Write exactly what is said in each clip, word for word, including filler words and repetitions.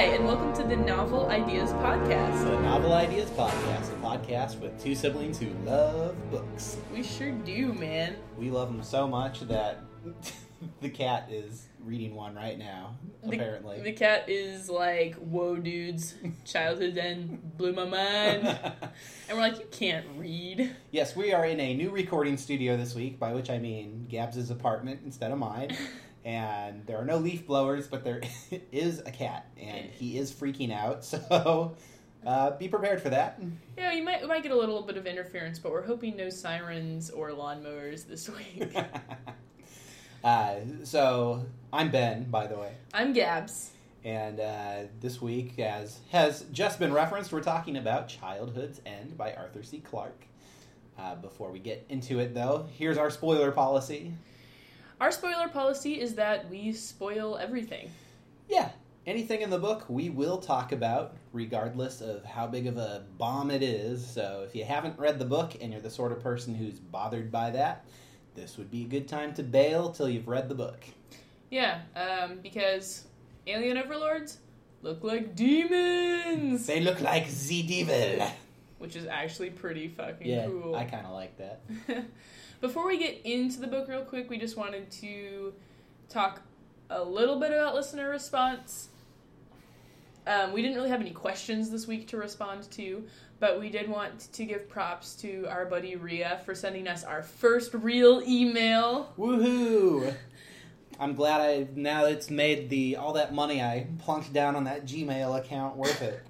Hi, and welcome to the Novel Ideas Podcast. The Novel Ideas Podcast, a podcast with two siblings who love books. We sure do, man. We love them so much that the cat is reading one right now, the, apparently. The cat is like, whoa, dudes, childhood end blew my mind. And we're like, you can't read. Yes, we are in a new recording studio this week, by which I mean Gabs' apartment instead of mine. And there are no leaf blowers, but there is a cat, and he is freaking out, so uh, be prepared for that. Yeah, you might we might get a little bit of interference, but we're hoping no sirens or lawnmowers this week. uh, so, I'm Ben, by the way. I'm Gabs. And uh, this week, as has just been referenced, we're talking about Childhood's End by Arthur C. Clarke. Uh, before we get into it, though, here's our spoiler policy. Our spoiler policy is that we spoil everything. Yeah. Anything in the book we will talk about, regardless of how big of a bomb it is. So if you haven't read the book and you're the sort of person who's bothered by that, this would be a good time to bail till you've read the book. Yeah, um, because alien overlords look like demons! They look like the devil. Which is actually pretty fucking yeah, cool. I kind of like that. Before we get into the book real quick, we just wanted to talk a little bit about listener response. Um, we didn't really have any questions this week to respond to, but we did want to give props to our buddy Rhea for sending us our first real email. Woohoo! I'm glad I, now it's made the all that money I plunked down on that Gmail account worth it.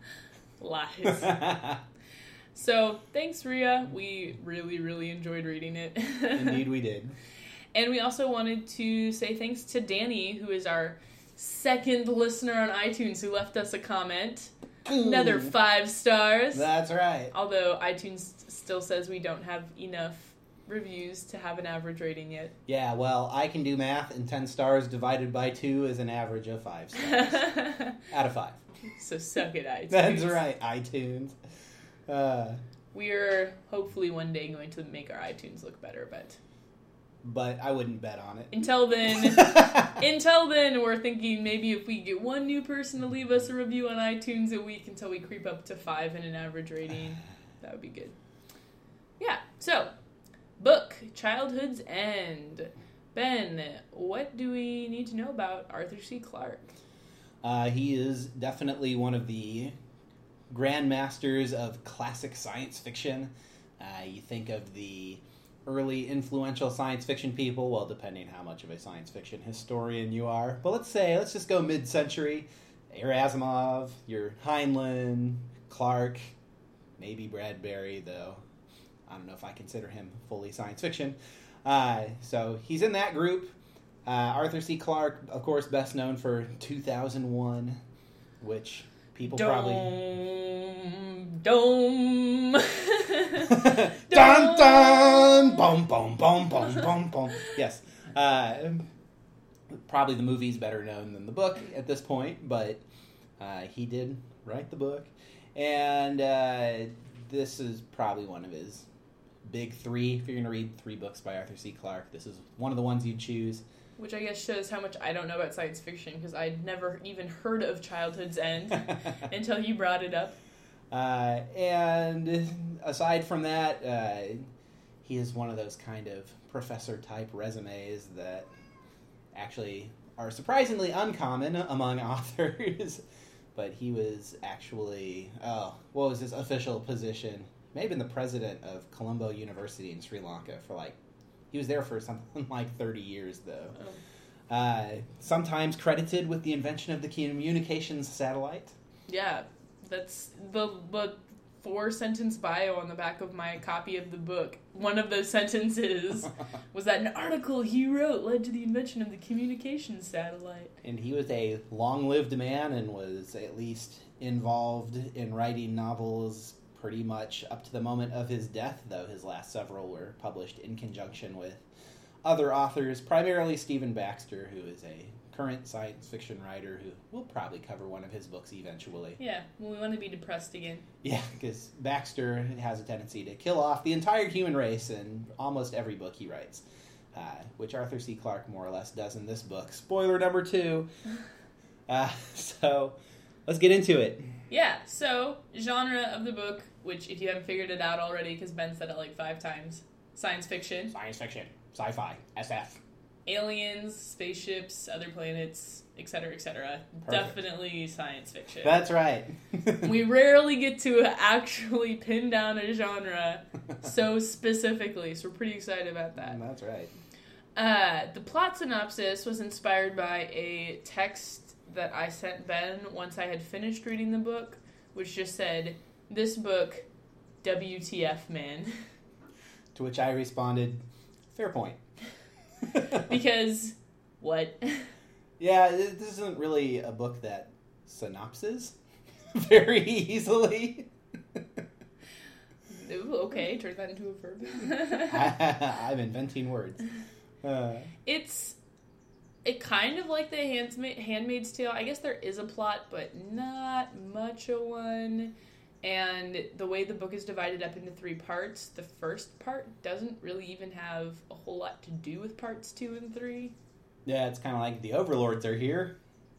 Lies. So, thanks, Rhea. We really, really enjoyed reading it. Indeed we did. And we also wanted to say thanks to Danny, who is our second listener on iTunes, who left us a comment. Ooh. Another five stars. That's right. Although iTunes still says we don't have enough reviews to have an average rating yet. Yeah, well, I can do math, and ten stars divided by two is an average of five stars. Out of five. So suck it, iTunes. That's right, iTunes. Uh, We're hopefully one day going to make our iTunes look better, but... But I wouldn't bet on it. Until then, until then, we're thinking maybe if we get one new person to leave us a review on iTunes a week until we creep up to five in an average rating, that would be good. Yeah, so, book, Childhood's End. Ben, what do we need to know about Arthur C. Clarke? Uh, he is definitely one of the grandmasters of classic science fiction. Uh, you think of the early influential science fiction people, well, depending how much of a science fiction historian you are. But let's say, let's just go mid-century. Your Asimov, your Heinlein, Clarke, maybe Bradbury, though I don't know if I consider him fully science fiction. Uh, so he's in that group. Uh, Arthur C. Clarke, of course, best known for two thousand one, which... People dome, probably... Dome! Dun dun! Boom, boom, boom, boom, boom, boom. Yes. Uh, probably the movie's better known than the book at this point, but uh, he did write the book. And uh, this is probably one of his big three. If you're going to read three books by Arthur C. Clarke, this is one of the ones you'd choose. Which I guess shows how much I don't know about science fiction, because I'd never even heard of Childhood's End until you brought it up. Uh, and aside from that, uh, he is one of those kind of professor-type resumes that actually are surprisingly uncommon among authors. But he was actually, oh, what was his official position? May have been the president of Colombo University in Sri Lanka for like, he was there for something like thirty years, though. Oh. Uh, sometimes credited with the invention of the communications satellite. Yeah, that's the, the four-sentence bio on the back of my copy of the book. One of those sentences was that an article he wrote led to the invention of the communications satellite. And he was a long-lived man and was at least involved in writing novels pretty much up to the moment of his death, though his last several were published in conjunction with other authors, primarily Stephen Baxter, who is a current science fiction writer who will probably cover one of his books eventually. Yeah, well, we want to be depressed again. Yeah, because Baxter has a tendency to kill off the entire human race in almost every book he writes, uh, which Arthur C. Clarke more or less does in this book. Spoiler number two. Uh, so... Let's get into it. Yeah, so, genre of the book, which if you haven't figured it out already, because Ben said it like five times, science fiction. Science fiction. Sci-fi. S F. Aliens, spaceships, other planets, et cetera, et cetera. Perfect. Definitely science fiction. That's right. We rarely get to actually pin down a genre so specifically, so we're pretty excited about that. That's right. Uh, the plot synopsis was inspired by a text that I sent Ben once I had finished reading the book, which just said, "This book, W T F, man." To which I responded, fair point. Because, what? Yeah, this isn't really a book that synopses very easily. Ooh, okay, turn that into a verb. I'm inventing words. Uh, It's it kind of like the Handma- Handmaid's Tale. I guess there is a plot, but not much of one. And the way the book is divided up into three parts, the first part doesn't really even have a whole lot to do with parts two and three. yeah, it's kind of like the overlords are here.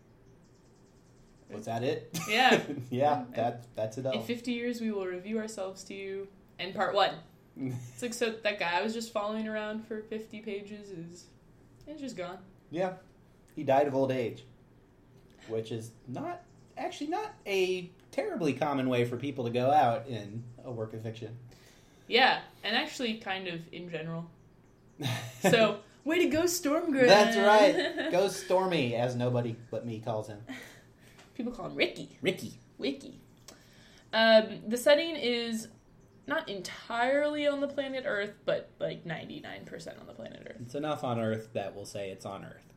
Was that it? Yeah. yeah, that, that's it all. In fifty years, we will review ourselves to you. And part one. It's like, so that guy I was just following around for fifty pages is is just gone. Yeah, he died of old age, which is not, actually not a terribly common way for people to go out in a work of fiction. Yeah, and actually kind of in general. So, way to go, Stormgren! That's right. Go Stormy, as nobody but me calls him. People call him Ricky. Ricky. Wiki. Um, the setting is not entirely on the planet Earth, but like ninety-nine percent on the planet Earth. It's enough on Earth that we'll say it's on Earth.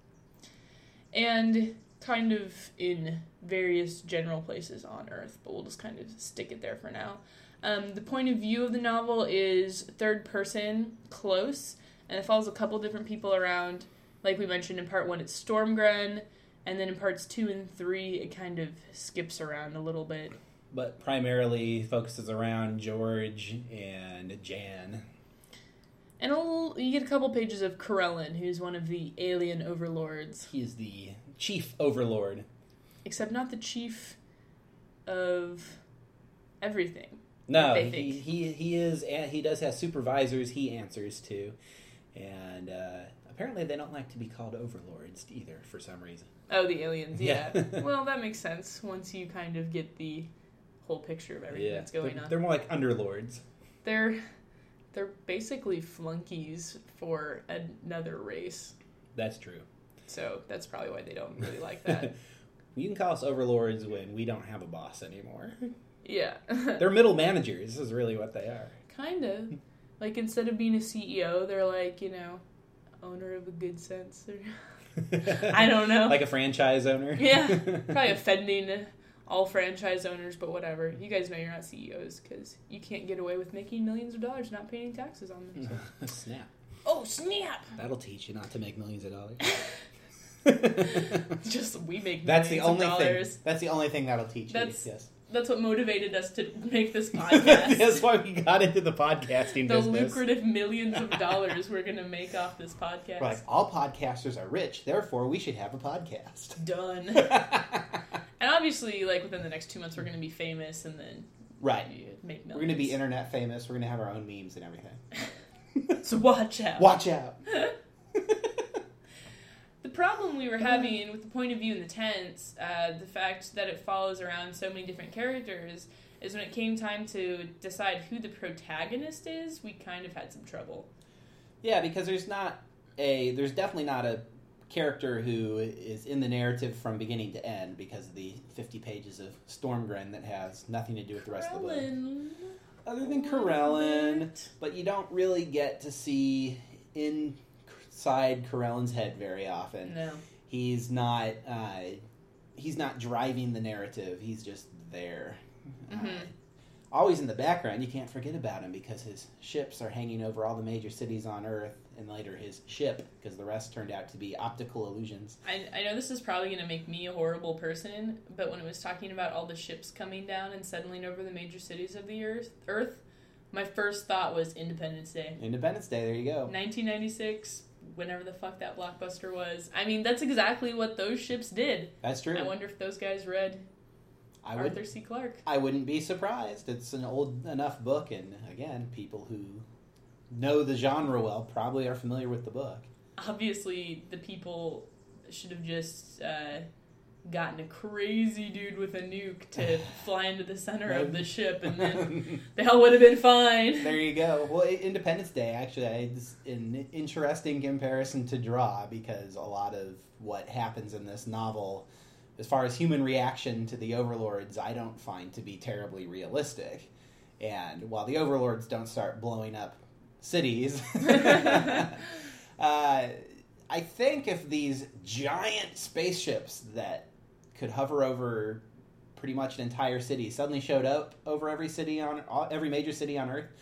And kind of in various general places on Earth, but we'll just kind of stick it there for now. Um, the point of view of the novel is third person, close, and it follows a couple different people around. Like we mentioned in part one, it's Stormgren, and then in parts two and three, it kind of skips around a little bit. But primarily focuses around George and Jan. And a little, you get a couple pages of Corellin, who's one of the alien overlords. He is the chief overlord. Except not the chief of everything. No, they he, think. he he is. He does have supervisors he answers to, and uh, apparently they don't like to be called overlords either for some reason. Oh, the aliens, yeah. Yeah. Well, that makes sense once you kind of get the whole picture of everything Yeah, that's going they're, on. they're more like underlords. They're they're basically flunkies for another race. That's true. So that's probably why they don't really like that. You can call us overlords when we don't have a boss anymore. Yeah. They're middle managers is really what they are. Kind of. Like, instead of being a C E O, they're like, you know, owner of a good sense. I don't know. Like a franchise owner. Yeah. Probably offending all franchise owners, but whatever. You guys know you're not C E Os because you can't get away with making millions of dollars not paying taxes on them. So. Snap. Oh, snap! That'll teach you not to make millions of dollars. Just we make That's millions the only of dollars. thing. That's the only thing that'll teach That's, you. Yes. That's what motivated us to make this podcast. That's why we got into the podcasting The business. lucrative millions of dollars we're going to make off this podcast. We're like, all podcasters are rich, therefore we should have a podcast. Done. And obviously, like, within the next two months, we're going to be famous and then Right. make millions. We're going to be internet famous. We're going to have our own memes and everything. So watch out. Watch out. The problem we were having with the point of view in the tense, uh, the fact that it follows around so many different characters, is when it came time to decide who the protagonist is, we kind of had some trouble. Yeah, because there's not a, there's definitely not a character who is in the narrative from beginning to end because of the fifty pages of Stormgren that has nothing to do with the rest of the book. Corellin. Other than Corellin, but you don't really get to see inside Corellin's head very often. No. He's not, uh, he's not driving the narrative. He's just there. Mm-hmm. Uh, always in the background. You can't forget about him because his ships are hanging over all the major cities on Earth, and later his ship, because the rest turned out to be optical illusions. I, I know this is probably going to make me a horrible person, but when it was talking about all the ships coming down and settling over the major cities of the Earth, Earth, my first thought was Independence Day. Independence Day, there you go. nineteen ninety-six, whenever the fuck that blockbuster was. I mean, that's exactly what those ships did. That's true. I wonder if those guys read I Arthur would, C. Clarke. I wouldn't be surprised. It's an old enough book, and again, people who know the genre well probably are familiar with the book. Obviously, the people should have just uh, gotten a crazy dude with a nuke to fly into the center of the ship, and then they all would have been fine. There you go. Well, Independence Day, actually, is an interesting comparison to draw, because a lot of what happens in this novel, as far as human reaction to the overlords, I don't find to be terribly realistic. And while the overlords don't start blowing up cities, uh, I think if these giant spaceships that could hover over pretty much an entire city suddenly showed up over every city on every major city on Earth,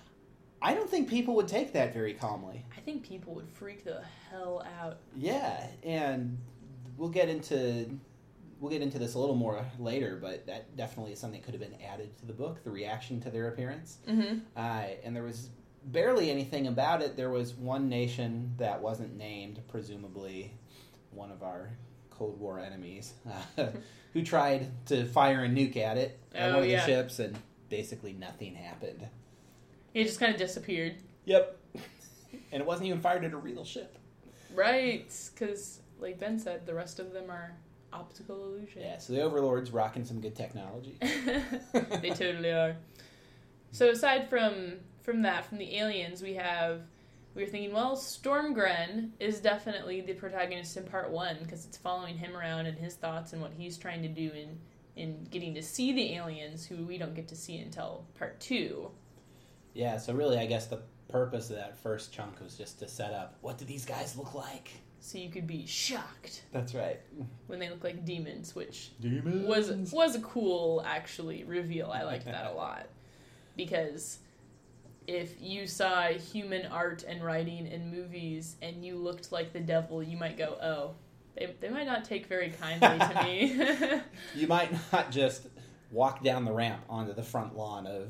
I don't think people would take that very calmly. I think people would freak the hell out. Yeah, and we'll get into we'll get into this a little more later, but that definitely is something that could have been added to the book, the reaction to their appearance. Mm-hmm. Uh, and there was barely anything about it. There was one nation that wasn't named, presumably one of our Cold War enemies, uh, who tried to fire a nuke at it, at Oh, one of yeah. the ships, and basically nothing happened. It just kind of disappeared. Yep. And it wasn't even fired at a real ship. Right, because, like Ben said, the rest of them are optical illusions. Yeah, so the Overlord's rocking some good technology. They totally are. So aside from from that, from the aliens, we have... We were thinking, well, Stormgren is definitely the protagonist in part one, because it's following him around and his thoughts and what he's trying to do in, in getting to see the aliens, who we don't get to see until part two. Yeah, so really, I guess the purpose of that first chunk was just to set up, what do these guys look like? So you could be shocked That's right. when they look like demons, which Demons. was was a cool, actually, reveal. I liked that a lot. Because if you saw human art and writing in movies and you looked like the devil, you might go, oh, they, they might not take very kindly to me. You might not just walk down the ramp onto the front lawn of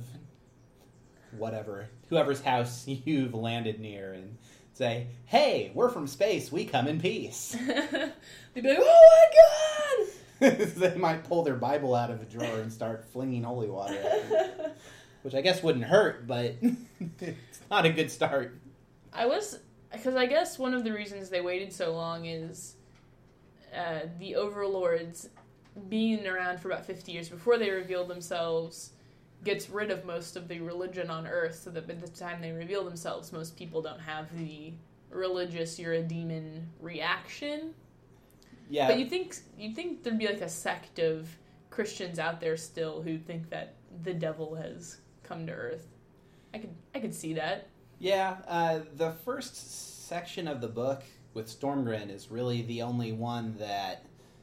whatever, whoever's house you've landed near and say, hey, we're from space, we come in peace. They'd be like, oh my god! They might pull their Bible out of a drawer and start flinging holy water at them. Which I guess wouldn't hurt, but it's not a good start. I was, because I guess one of the reasons they waited so long is uh, the overlords being around for about fifty years before they reveal themselves gets rid of most of the religion on Earth, so that by the time they reveal themselves, most people don't have the religious "you're a demon" reaction. Yeah, But you think you think there'd be like a sect of Christians out there still who think that the devil has come to Earth. I could I could see that. Yeah, uh, the first section of the book with Stormgren is really the only one that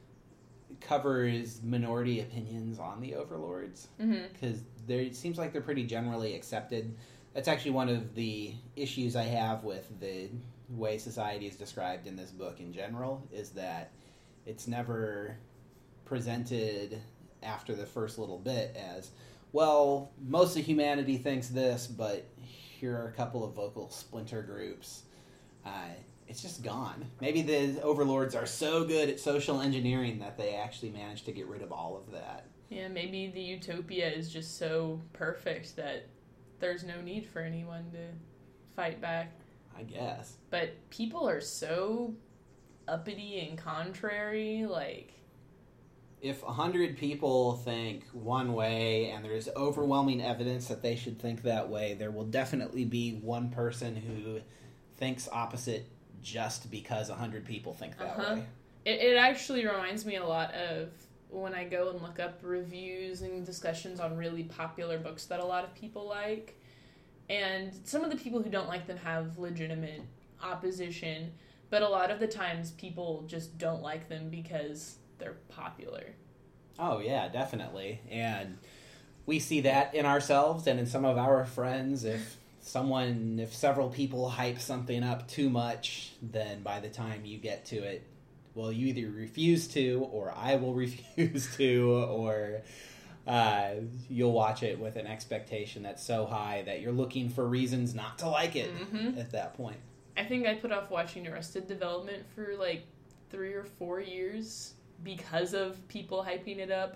covers minority opinions on the overlords, because mm-hmm. it seems like they're pretty generally accepted. That's actually one of the issues I have with the way society is described in this book in general, is that it's never presented after the first little bit as, well, most of humanity thinks this, but here are a couple of vocal splinter groups. Uh, it's just gone. Maybe the overlords are so good at social engineering that they actually managed to get rid of all of that. Yeah, maybe the utopia is just so perfect that there's no need for anyone to fight back. I guess. But people are so uppity and contrary, like... If a hundred people think one way and there's overwhelming evidence that they should think that way, there will definitely be one person who thinks opposite just because a hundred people think that uh-huh. way. It, it actually reminds me a lot of when I go and look up reviews and discussions on really popular books that a lot of people like. And some of the people who don't like them have legitimate opposition, but a lot of the times people just don't like them because they're popular. Oh, yeah, definitely. And we see that in ourselves and in some of our friends. If someone, if several people hype something up too much, then by the time you get to it, well, you either refuse to, or I will refuse to, or uh, you'll watch it with an expectation that's so high that you're looking for reasons not to like it mm-hmm. at that point. I think I put off watching Arrested Development for like three or four years because of people hyping it up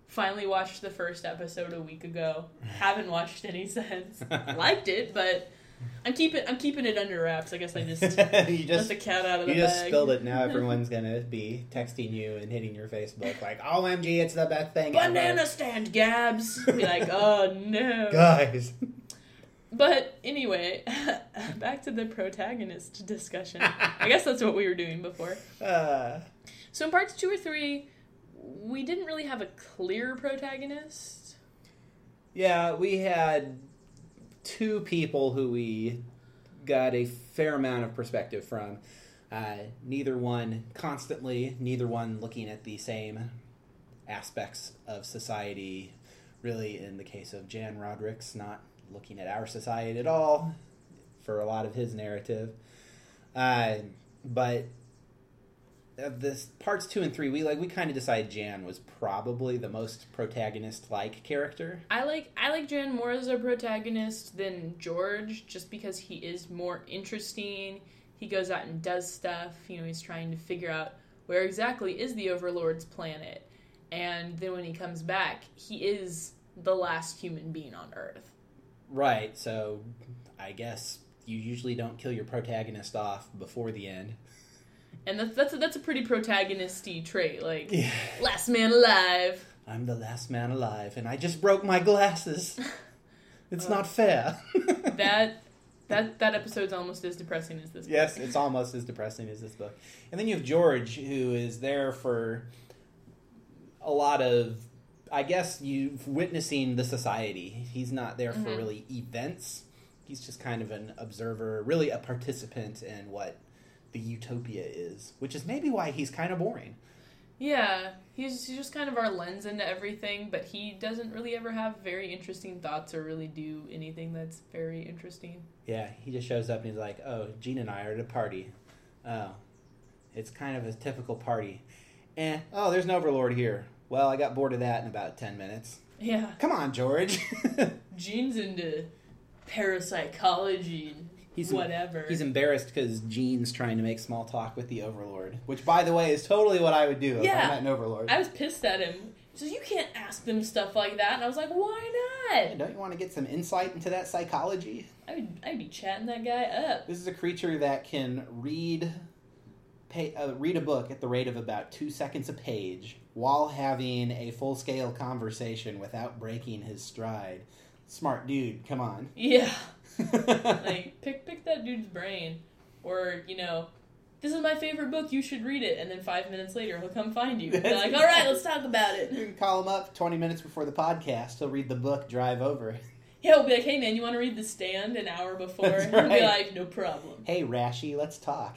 Finally watched the first episode a week ago. Haven't watched any since. Liked it, but I'm keeping I'm keeping it under wraps. I guess I just, you just let the cat out of the you bag. just spilled it. Now everyone's gonna be texting you and hitting your Facebook like, "O M G, it's the best thing Banana ever." stand, Gabs. Be like, oh no, guys. But anyway, back to the protagonist discussion. I guess that's what we were doing before. Uh, So in parts two or three, we didn't really have a clear protagonist. yeah, we had two people who we got a fair amount of perspective from. Uh, neither one constantly, neither one looking at the same aspects of society. Really, in the case of Jan Roderick's, not looking at our society at all for a lot of his narrative. Uh, but of this parts two and three, we like we kind of decided Jan was probably the most protagonist-like character. I like I like Jan more as a protagonist than George, just because he is more interesting. He goes out and does stuff. You know, he's trying to figure out where exactly is the Overlord's planet. And then when he comes back, he is the last human being on Earth. Right, so I guess you usually don't kill your protagonist off before the end. And that's that's a, that's a pretty protagonist-y trait, like, Yeah. last man alive. I'm the last man alive, and I just broke my glasses. It's uh, not fair. that that that episode's almost as depressing as this book. Yes, it's almost as depressing as this book. And then you have George, who is there for a lot of, I guess, you witnessing the society. He's not there mm-hmm. for really events. He's just kind of an observer, really a participant in what the utopia is, which is maybe why he's kind of boring. Yeah, he's, he's just kind of our lens into everything, but he doesn't really ever have very interesting thoughts or really do anything that's very interesting. Yeah, he just shows up and he's like, oh, Gene and I are at a party. Oh, it's kind of a typical party. Eh, oh, there's an Overlord here. Well, I got bored of that in about ten minutes. Yeah. Come on, George. Gene's into parapsychology and he's whatever. Em- he's embarrassed because Gene's trying to make small talk with the Overlord, which, by the way, is totally what I would do if yeah. I met an Overlord. I was pissed at him. He says, you can't ask them stuff like that. And I was like, why not? Yeah, don't you want to get some insight into that psychology? I would, I'd be chatting that guy up. This is a creature that can read pay, uh, read a book at the rate of about two seconds a page while having a full-scale conversation without breaking his stride. Smart dude, come on. Yeah. Like, pick pick that dude's brain. Or, you know, this is my favorite book, you should read it. And then five minutes later, he'll come find you. Be like, all right, let's talk about it. You can call him up twenty minutes before the podcast. He'll read the book, drive over. Yeah, he'll be like, hey, man, you want to read The Stand an hour before? That's He'll right. be like, no problem. Hey, Rashi, let's talk.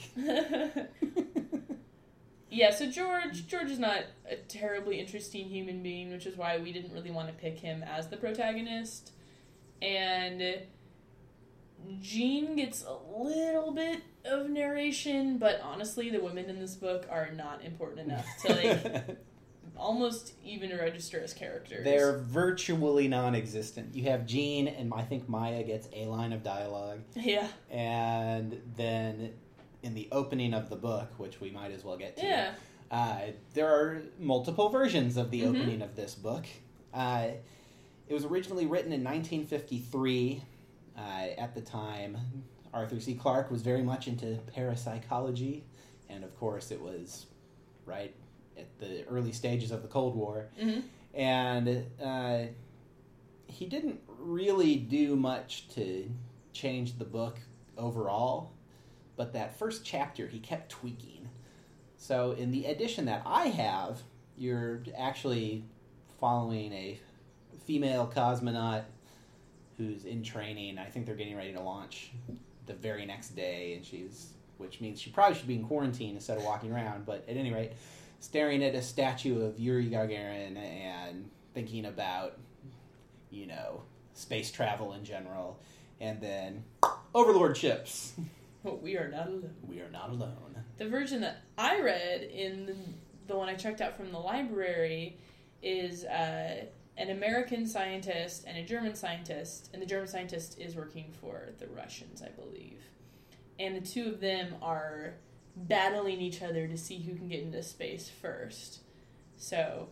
Yeah, so George, George is not a terribly interesting human being, which is why we didn't really want to pick him as the protagonist. And Gene gets a little bit of narration, but honestly, the women in this book are not important enough to, like, almost even register as characters. They're virtually non-existent. You have Gene, and I think Maya gets a line of dialogue. Yeah. And then in the opening of the book, which we might as well get to, yeah. uh, there are multiple versions of the mm-hmm. opening of this book. Uh, it was originally written in nineteen fifty-three. Uh, at the time, Arthur C. Clarke was very much into parapsychology, and of course it was right at the early stages of the Cold War. Mm-hmm. And uh, he didn't really do much to change the book overall, but that first chapter he kept tweaking. So in the edition that I have, you're actually following a female cosmonaut who's in training. I think they're getting ready to launch the very next day, and she's, which means she probably should be in quarantine instead of walking around, but at any rate, staring at a statue of Yuri Gagarin and thinking about, you know, space travel in general, and then Overlord ships. Well, we are not alone. We are not alone. The version that I read in the one I checked out from the library is uh, an American scientist and a German scientist, and the German scientist is working for the Russians, I believe. And the two of them are battling each other to see who can get into space first. So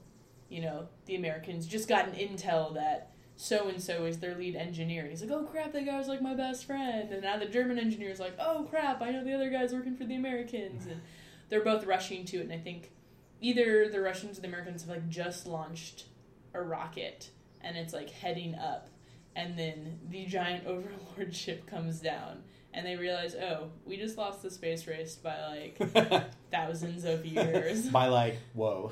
you know, the Americans just got an intel that so-and-so is their lead engineer. And he's like, oh, crap, that guy was, like, my best friend. And now the German engineer's like, oh, crap, I know the other guy's working for the Americans. And they're both rushing to it. And I think either the Russians or the Americans have, like, just launched a rocket. And it's, like, heading up. And then the giant Overlord ship comes down. And they realize, oh, we just lost the space race by, like, thousands of years. By, like, whoa.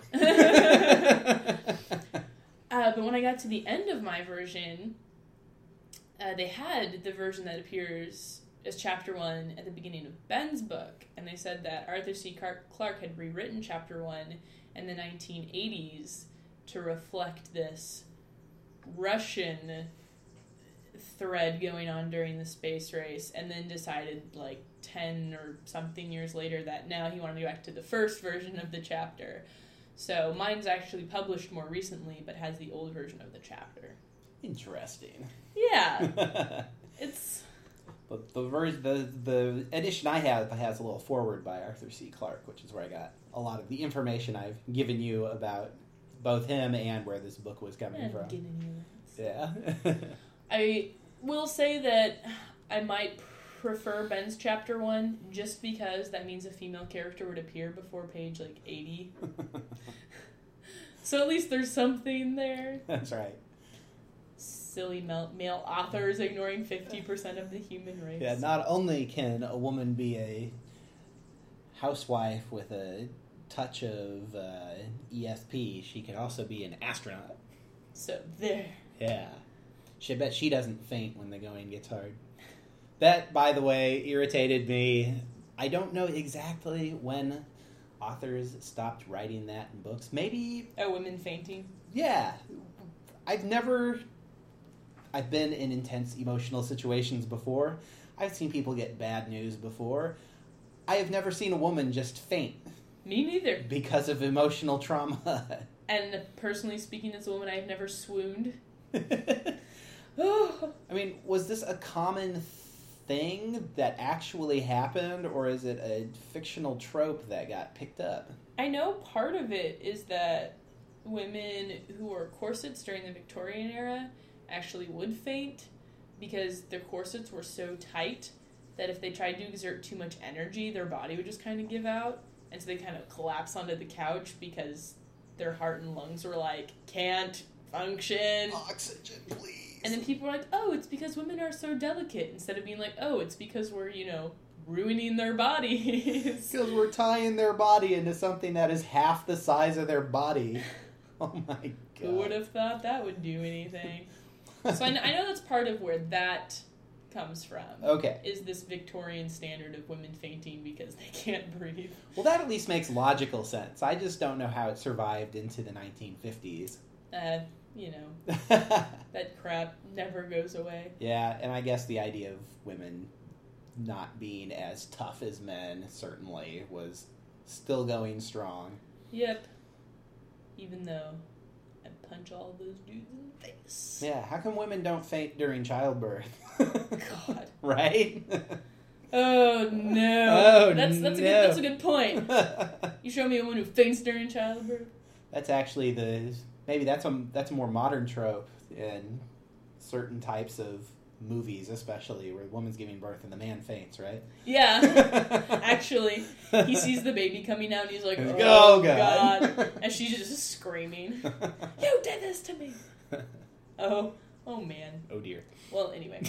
Uh, but when I got to the end of my version, uh, they had the version that appears as chapter one at the beginning of Ben's book. And they said that Arthur C. Clarke had rewritten chapter one in the nineteen eighties to reflect this Russian thread going on during the space race, and then decided like ten or something years later that now he wanted to go back to the first version of the chapter. So mine's actually published more recently, but has the old version of the chapter. Interesting. Yeah. It's... But the, ver- the the edition I have has a little foreword by Arthur C. Clarke, which is where I got a lot of the information I've given you about both him and where this book was coming I'm from. giving you Yeah. I will say that I might prefer Ben's chapter one just because that means a female character would appear before page like eighty. So at least there's something there. That's right. Silly male, male authors ignoring fifty percent of the human race. Yeah, not only can a woman be a housewife with a touch of uh, E S P, she can also be an astronaut. So there. Yeah. She bet she doesn't faint when the going gets hard. That, by the way, irritated me. I don't know exactly when authors stopped writing that in books. Maybe... Oh, women fainting? Yeah. I've never... I've been in intense emotional situations before. I've seen people get bad news before. I have never seen a woman just faint. Me neither. Because of emotional trauma. And personally speaking, as a woman, I have never swooned. I mean, was this a common thing that actually happened, or is it a fictional trope that got picked up? I know part of it is that women who wore corsets during the Victorian era actually would faint because their corsets were so tight that if they tried to exert too much energy, their body would just kind of give out. And so they kind of collapse onto the couch because their heart and lungs were like, can't function. Oxygen, please. And then people were like, oh, it's because women are so delicate. Instead of being like, oh, it's because we're, you know, ruining their bodies. Because we're tying their body into something that is half the size of their body. Oh my god. Who would have thought that would do anything? So I know, I know that's part of where that comes from. Okay. Is this Victorian standard of women fainting because they can't breathe. Well, that at least makes logical sense. I just don't know how it survived into the nineteen fifties. Uh, you know, that crap never goes away. Yeah, and I guess the idea of women not being as tough as men certainly was still going strong. Yep. Even though I punch all those dudes in the face. Yeah, how come women don't faint during childbirth? God. Right? Oh no. Oh that's that's no. a good that's a good point. You show me a woman who faints during childbirth. That's actually the maybe that's a that's a more modern trope in certain types of movies, especially where the woman's giving birth and the man faints, right? Yeah. Actually, he sees the baby coming out and he's like, oh, oh god. god. And she's just screaming, you did this to me. Oh, oh man. Oh dear. Well, anyway.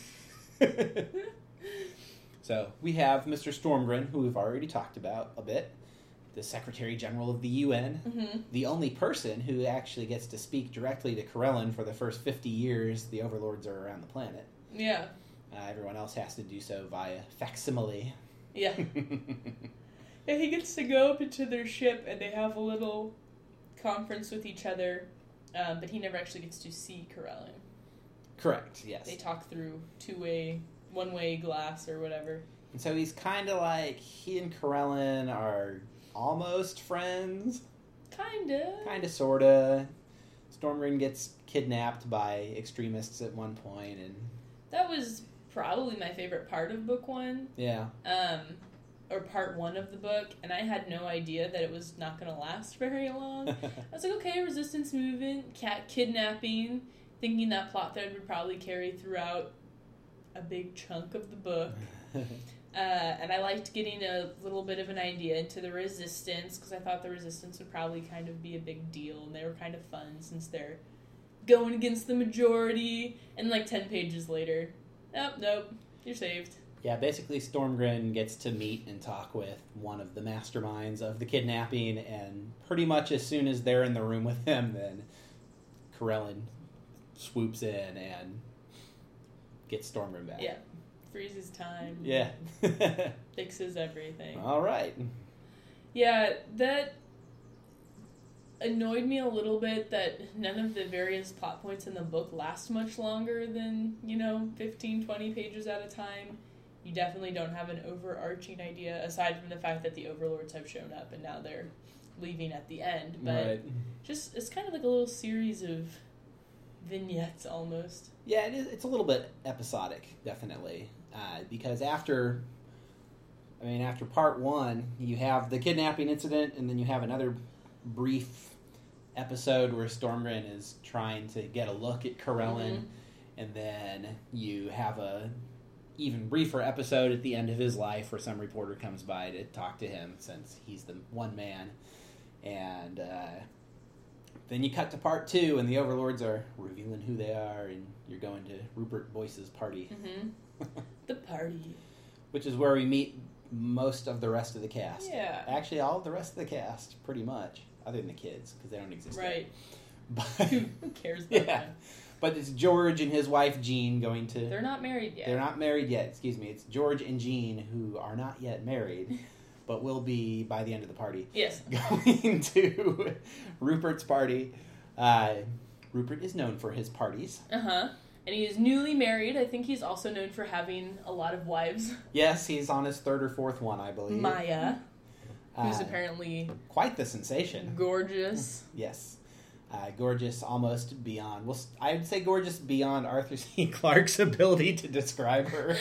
So, we have Mister Stormgren, who we've already talked about a bit, the Secretary General of the U N, Mm-hmm. the only person who actually gets to speak directly to Corellin for the first fifty years the Overlords are around the planet. Yeah. Uh, everyone else has to do so via facsimile. Yeah. And he gets to go up into their ship and they have a little conference with each other, um, but he never actually gets to see Corellin. Correct, yes. They talk through two-way, one-way glass or whatever. And so he's kind of like, he and Corellin are almost friends. Kinda. Kinda, sorta. Stormgren gets kidnapped by extremists at one point, and That was probably my favorite part of book one. yeah. Um, or part one of the book, and I had no idea that it was not going to last very long. I was like, okay, resistance movement, cat kidnapping, thinking that plot thread would probably carry throughout a big chunk of the book. Uh, and I liked getting a little bit of an idea into the resistance, because I thought the resistance would probably kind of be a big deal, and they were kind of fun since they're going against the majority. And like ten pages later, oh, nope, you're saved. Yeah, basically Stormgren gets to meet and talk with one of the masterminds of the kidnapping, and pretty much as soon as they're in the room with him, then Corellin swoops in and gets Stormgren back. Yeah, freezes time. Yeah. Fixes everything. All right. Yeah, that annoyed me a little bit that none of the various plot points in the book last much longer than, you know, fifteen, twenty pages at a time. You definitely don't have an overarching idea, aside from the fact that the overlords have shown up and now they're leaving at the end. But right. just, it's kind of like a little series of vignettes almost. Yeah, it is, it's a little bit episodic, definitely. Uh, because after, I mean, after part one, you have the kidnapping incident, and then you have another brief episode where Stormgren is trying to get a look at Corellin, Mm-hmm. and then you have a even briefer episode at the end of his life where some reporter comes by to talk to him since he's the one man. And uh, then you cut to part two, and the overlords are revealing who they are, and you're going to Rupert Boyce's party. Mm-hmm. The party. Which is where we meet most of the rest of the cast. Yeah. Actually, all of the rest of the cast, pretty much, other than the kids, because they don't exist Right. yet. Who But, cares about yeah. them? But it's George and his wife Jean going to... They're not married yet. They're not married yet, excuse me. It's George and Jean who are not yet married, but will be by the end of the party. Yes. Going to Rupert's party. Uh, Rupert is known for his parties. Uh-huh. And he is newly married. I think he's also known for having a lot of wives. Yes, he's on his third or fourth one, I believe. Maya, who's Uh, apparently quite the sensation. gorgeous. Yes. Uh, gorgeous almost beyond, well, I would say gorgeous beyond Arthur C. Clarke's ability to describe her.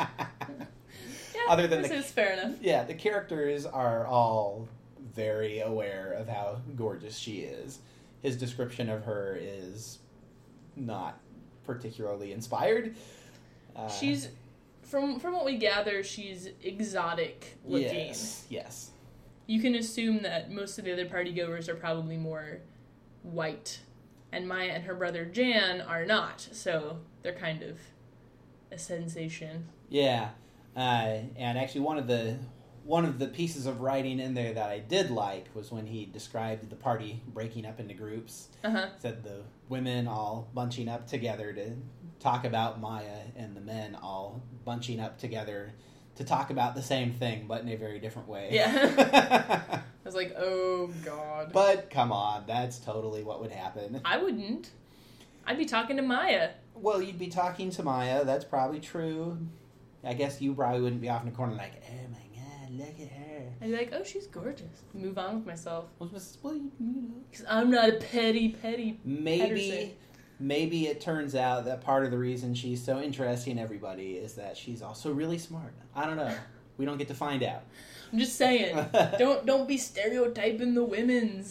Yeah, Other than this the- is fair enough. Yeah, the characters are all very aware of how gorgeous she is. His description of her is not particularly inspired. Uh, She's, from from what we gather, she's exotic looking. Yes, yes. You can assume that most of the other partygoers are probably more white, and Maya and her brother Jan are not, so they're kind of a sensation. Yeah, uh, and actually one of the one of the pieces of writing in there that I did like was when he described the party breaking up into groups. Uh-huh. Said the women all bunching up together to talk about Maya, and the men all bunching up together to talk about the same thing, but in a very different way. Yeah. I was like, oh, God. But, come on, that's totally what would happen. I wouldn't. I'd be talking to Maya. Well, you'd be talking to Maya, that's probably true. I guess you probably wouldn't be off in the corner like, oh my god, look at her. I'd be like, oh, she's gorgeous. Move on with myself. Well, well, you know. Because I'm not a petty, petty Maybe, Pedersen. maybe it turns out that part of the reason she's so interesting to everybody is that she's also really smart. I don't know. We don't get to find out. I'm just saying. don't don't be stereotyping the women's.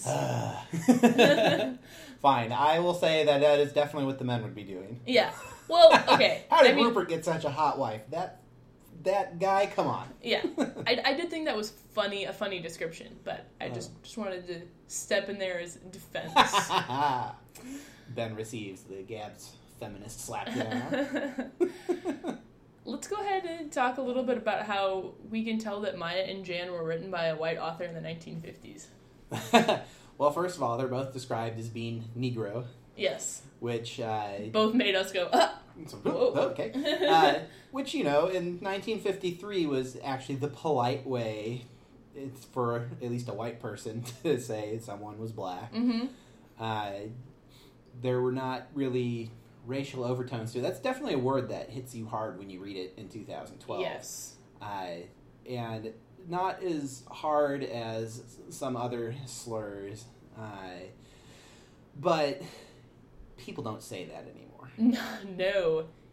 Fine. I will say that that is definitely what the men would be doing. Yeah. Well, okay. How did I mean, Rupert get such a hot wife? That that guy, come on. Yeah. I, I did think that was funny, a funny description, but I just, Oh. just wanted to step in there as defense. Ben receives the Gab's feminist slapdown. Let's go ahead and talk a little bit about how we can tell that Maya and Jan were written by a white author in the nineteen fifties. Well, first of all, they're both described as being Negro, Yes. which... Uh, Both made us go, ah! Whoa. okay. Uh, which, you know, in nineteen fifty-three was actually the polite way it's for at least a white person to say someone was black. Mm-hmm. Uh, there were not really racial overtones to it. That's definitely a word that hits you hard when you read it in two thousand twelve. Yes. Uh, and not as hard as some other slurs. Uh, but people don't say that anymore. No.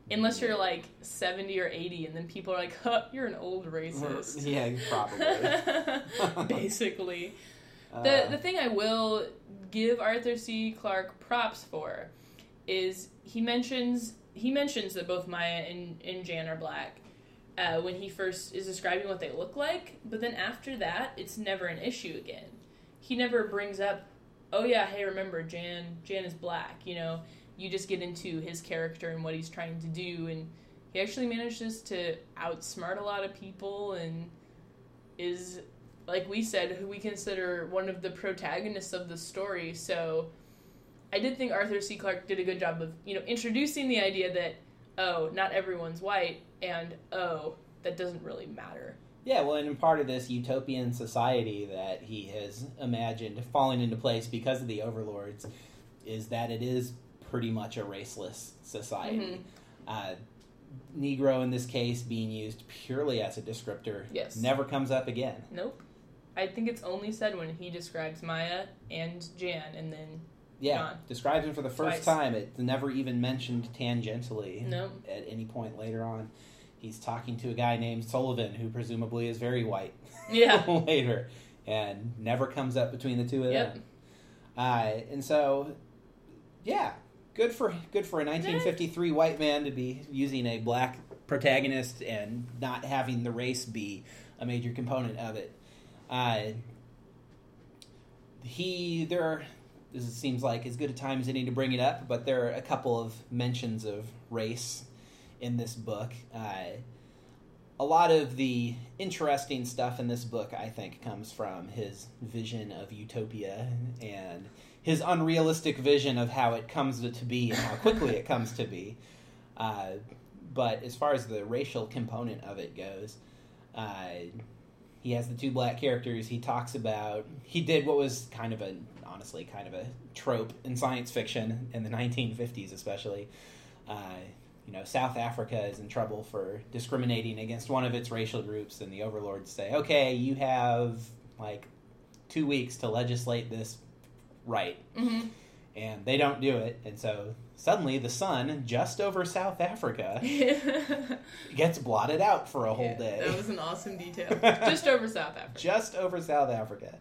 Unless you're like seventy or eighty, and then people are like, huh, you're an old racist. Yeah, probably. Basically. Uh, The the thing I will give Arthur C. Clarke props for is he mentions he mentions that both Maya and, and Jan are black uh, when he first is describing what they look like, but then after that, it's never an issue again. He never brings up, oh yeah, hey, remember, Jan Jan is black, you know? You just get into his character and what he's trying to do, and he actually manages to outsmart a lot of people and is, like we said, who we consider one of the protagonists of the story. So I did think Arthur C. Clarke did a good job of, you know, introducing the idea that, oh, not everyone's white, and, oh, that doesn't really matter. Yeah, well, and part of this utopian society that he has imagined falling into place because of the overlords is that it is pretty much a raceless society. Mm-hmm. Uh, Negro, in this case, being used purely as a descriptor, yes. never comes up again. Nope. I think it's only said when he describes Maya and Jan, and then yeah, John. Describes him for the first Twice. time. It's never even mentioned tangentially no. at any point later on. He's talking to a guy named Sullivan, who presumably is very white. Yeah. later, and never comes up between the two of yep. them. Uh, and so, yeah, good for good for a nineteen fifty-three yeah. white man to be using a black protagonist and not having the race be a major component of it. Uh, he there are, this seems like as good a time as any to bring it up, but there are a couple of mentions of race in this book. Uh, a lot of the interesting stuff in this book, I think, comes from his vision of utopia and his unrealistic vision of how it comes to be and how quickly it comes to be. Uh, but as far as the racial component of it goes, uh, he has the two black characters. He talks about... He did what was kind of a, honestly, kind of a trope in science fiction in the nineteen fifties especially. Uh, you know, South Africa is in trouble for discriminating against one of its racial groups, and the overlords say, okay, you have, like, two weeks to legislate this right. Mm-hmm. And they don't do it, and so suddenly the sun, just over South Africa, gets blotted out for a whole yeah, day. That was an awesome detail. Just over South Africa. Just over South Africa.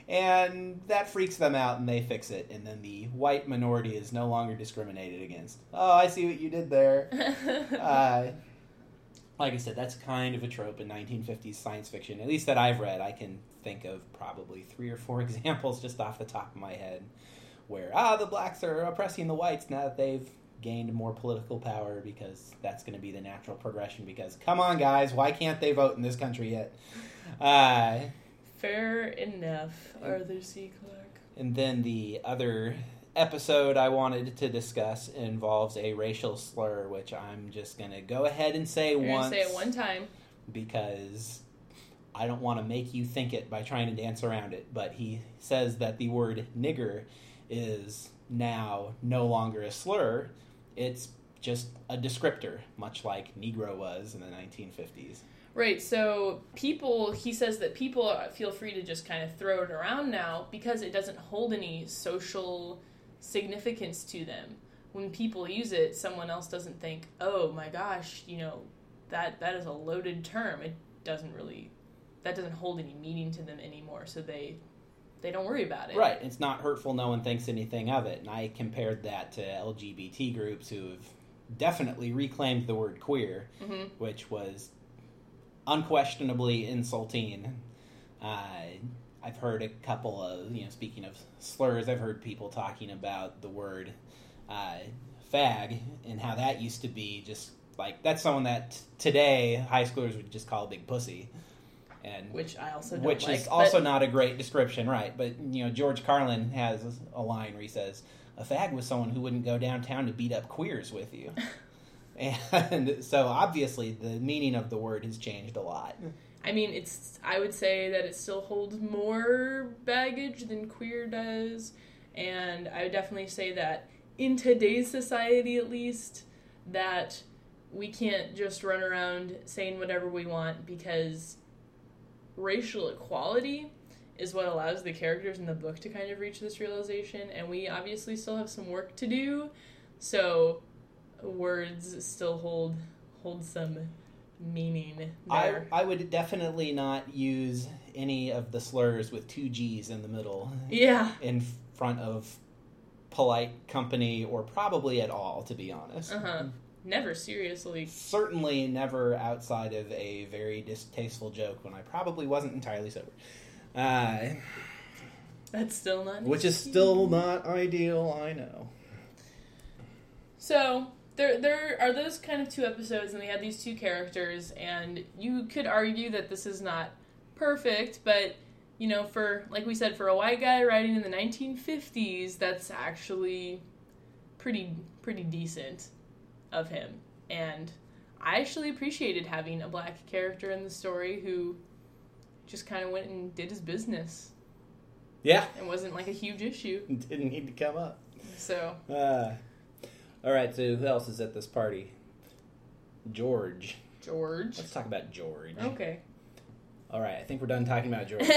And that freaks them out, and they fix it. And then the white minority is no longer discriminated against. Oh, I see what you did there. uh, like I said, that's kind of a trope in nineteen fifties science fiction, at least that I've read. I can think of probably three or four examples just off the top of my head where, ah, the blacks are oppressing the whites now that they've gained more political power, because that's going to be the natural progression, because, come on, guys, why can't they vote in this country yet? Uh... Fair enough, Arthur C. Clarke. And then the other episode I wanted to discuss involves a racial slur, which I'm just going to go ahead and say You're once. Gonna say it one time. Because I don't want to make you think it by trying to dance around it. But he says that the word nigger is now no longer a slur. It's just a descriptor, much like Negro was in the nineteen fifties. Right, so people, he says that people feel free to just kind of throw it around now because it doesn't hold any social significance to them. When people use it, someone else doesn't think, oh my gosh, you know, that that is a loaded term. It doesn't really, that doesn't hold any meaning to them anymore, so they they don't worry about it. Right, it's not hurtful, no one thinks anything of it. And I compared that to L G B T groups who have definitely reclaimed the word queer, mm-hmm. which was unquestionably insulting. Uh, I've heard a couple of, you know, speaking of slurs, I've heard people talking about the word uh, fag and how that used to be just like, that's someone that t- today high schoolers would just call a big pussy. And which I also don't Which like, is also but... not a great description, right? But, you know, George Carlin has a line where he says, a fag was someone who wouldn't go downtown to beat up queers with you. And so, obviously, the meaning of the word has changed a lot. I mean, it's. I would say that it still holds more baggage than queer does. And I would definitely say that in today's society, at least, that we can't just run around saying whatever we want, because racial equality is what allows the characters in the book to kind of reach this realization. And we obviously still have some work to do. So... words still hold hold some meaning I, there. I would definitely not use any of the slurs with two G's in the middle. Yeah. In front of polite company, or probably at all, to be honest. Uh-huh. Never, seriously. Certainly never outside of a very distasteful joke when I probably wasn't entirely sober. Uh, That's still not which is still not ideal, I know. So, there there are those kind of two episodes, and they had these two characters, and you could argue that this is not perfect, but, you know, for, like we said, for a white guy writing in the nineteen fifties, that's actually pretty pretty decent of him. And I actually appreciated having a black character in the story who just kind of went and did his business. Yeah. It wasn't like a huge issue. Didn't need to come up. So. Uh, all right, so who else is at this party? George. George. Let's talk about George. Okay. All right, I think we're done talking about George.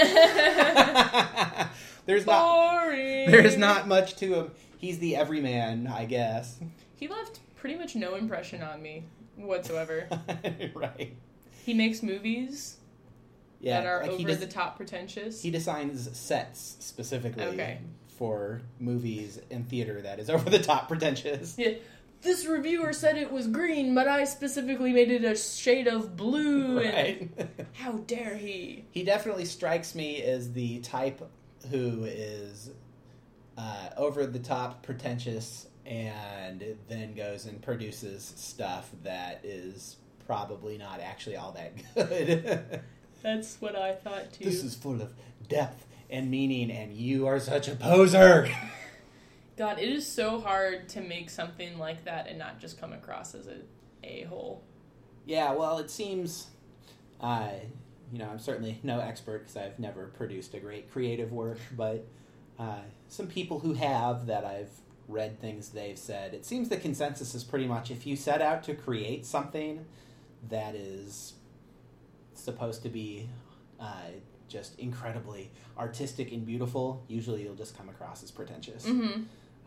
there's Boring. not there's not much to him. He's the everyman, I guess. He left pretty much no impression on me whatsoever. Right. He makes movies Yeah, that are like he over des- the top pretentious. He designs sets specifically Okay. for movies and theater that is over the top pretentious. Yeah. This reviewer said it was green, but I specifically made it a shade of blue. Right. And how dare he? He definitely strikes me as the type who is uh, over the top pretentious and then goes and produces stuff that is probably not actually all that good. That's what I thought too. This is full of depth and meaning, and you are such a poser. God, it is so hard to make something like that and not just come across as a a-hole. Yeah, well, it seems, uh, you know, I'm certainly no expert because I've never produced a great creative work, but uh, some people who have that I've read things they've said, it seems the consensus is pretty much if you set out to create something that is supposed to be uh, just incredibly artistic and beautiful, usually you'll just come across as pretentious. Mm-hmm. Uh,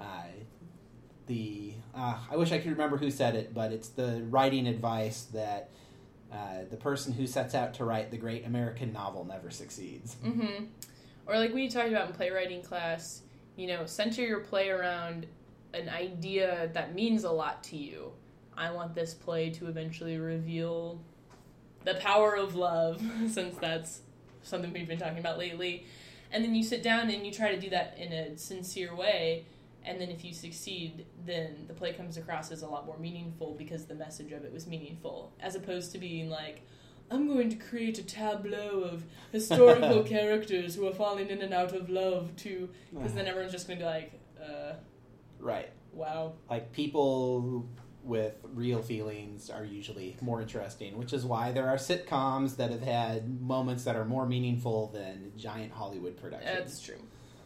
the uh, I wish I could remember who said it, but it's the writing advice that uh, the person who sets out to write the great American novel never succeeds. Mm-hmm. Or like we talked about in playwriting class, you know, center your play around an idea that means a lot to you. I want this play to eventually reveal the power of love, since that's something we've been talking about lately. And then you sit down and you try to do that in a sincere way. And then if you succeed, then the play comes across as a lot more meaningful because the message of it was meaningful. As opposed to being like, I'm going to create a tableau of historical characters who are falling in and out of love to... Because then everyone's just going to be like, uh... Right. Wow. Like, people with real feelings are usually more interesting, which is why there are sitcoms that have had moments that are more meaningful than giant Hollywood productions. That's true.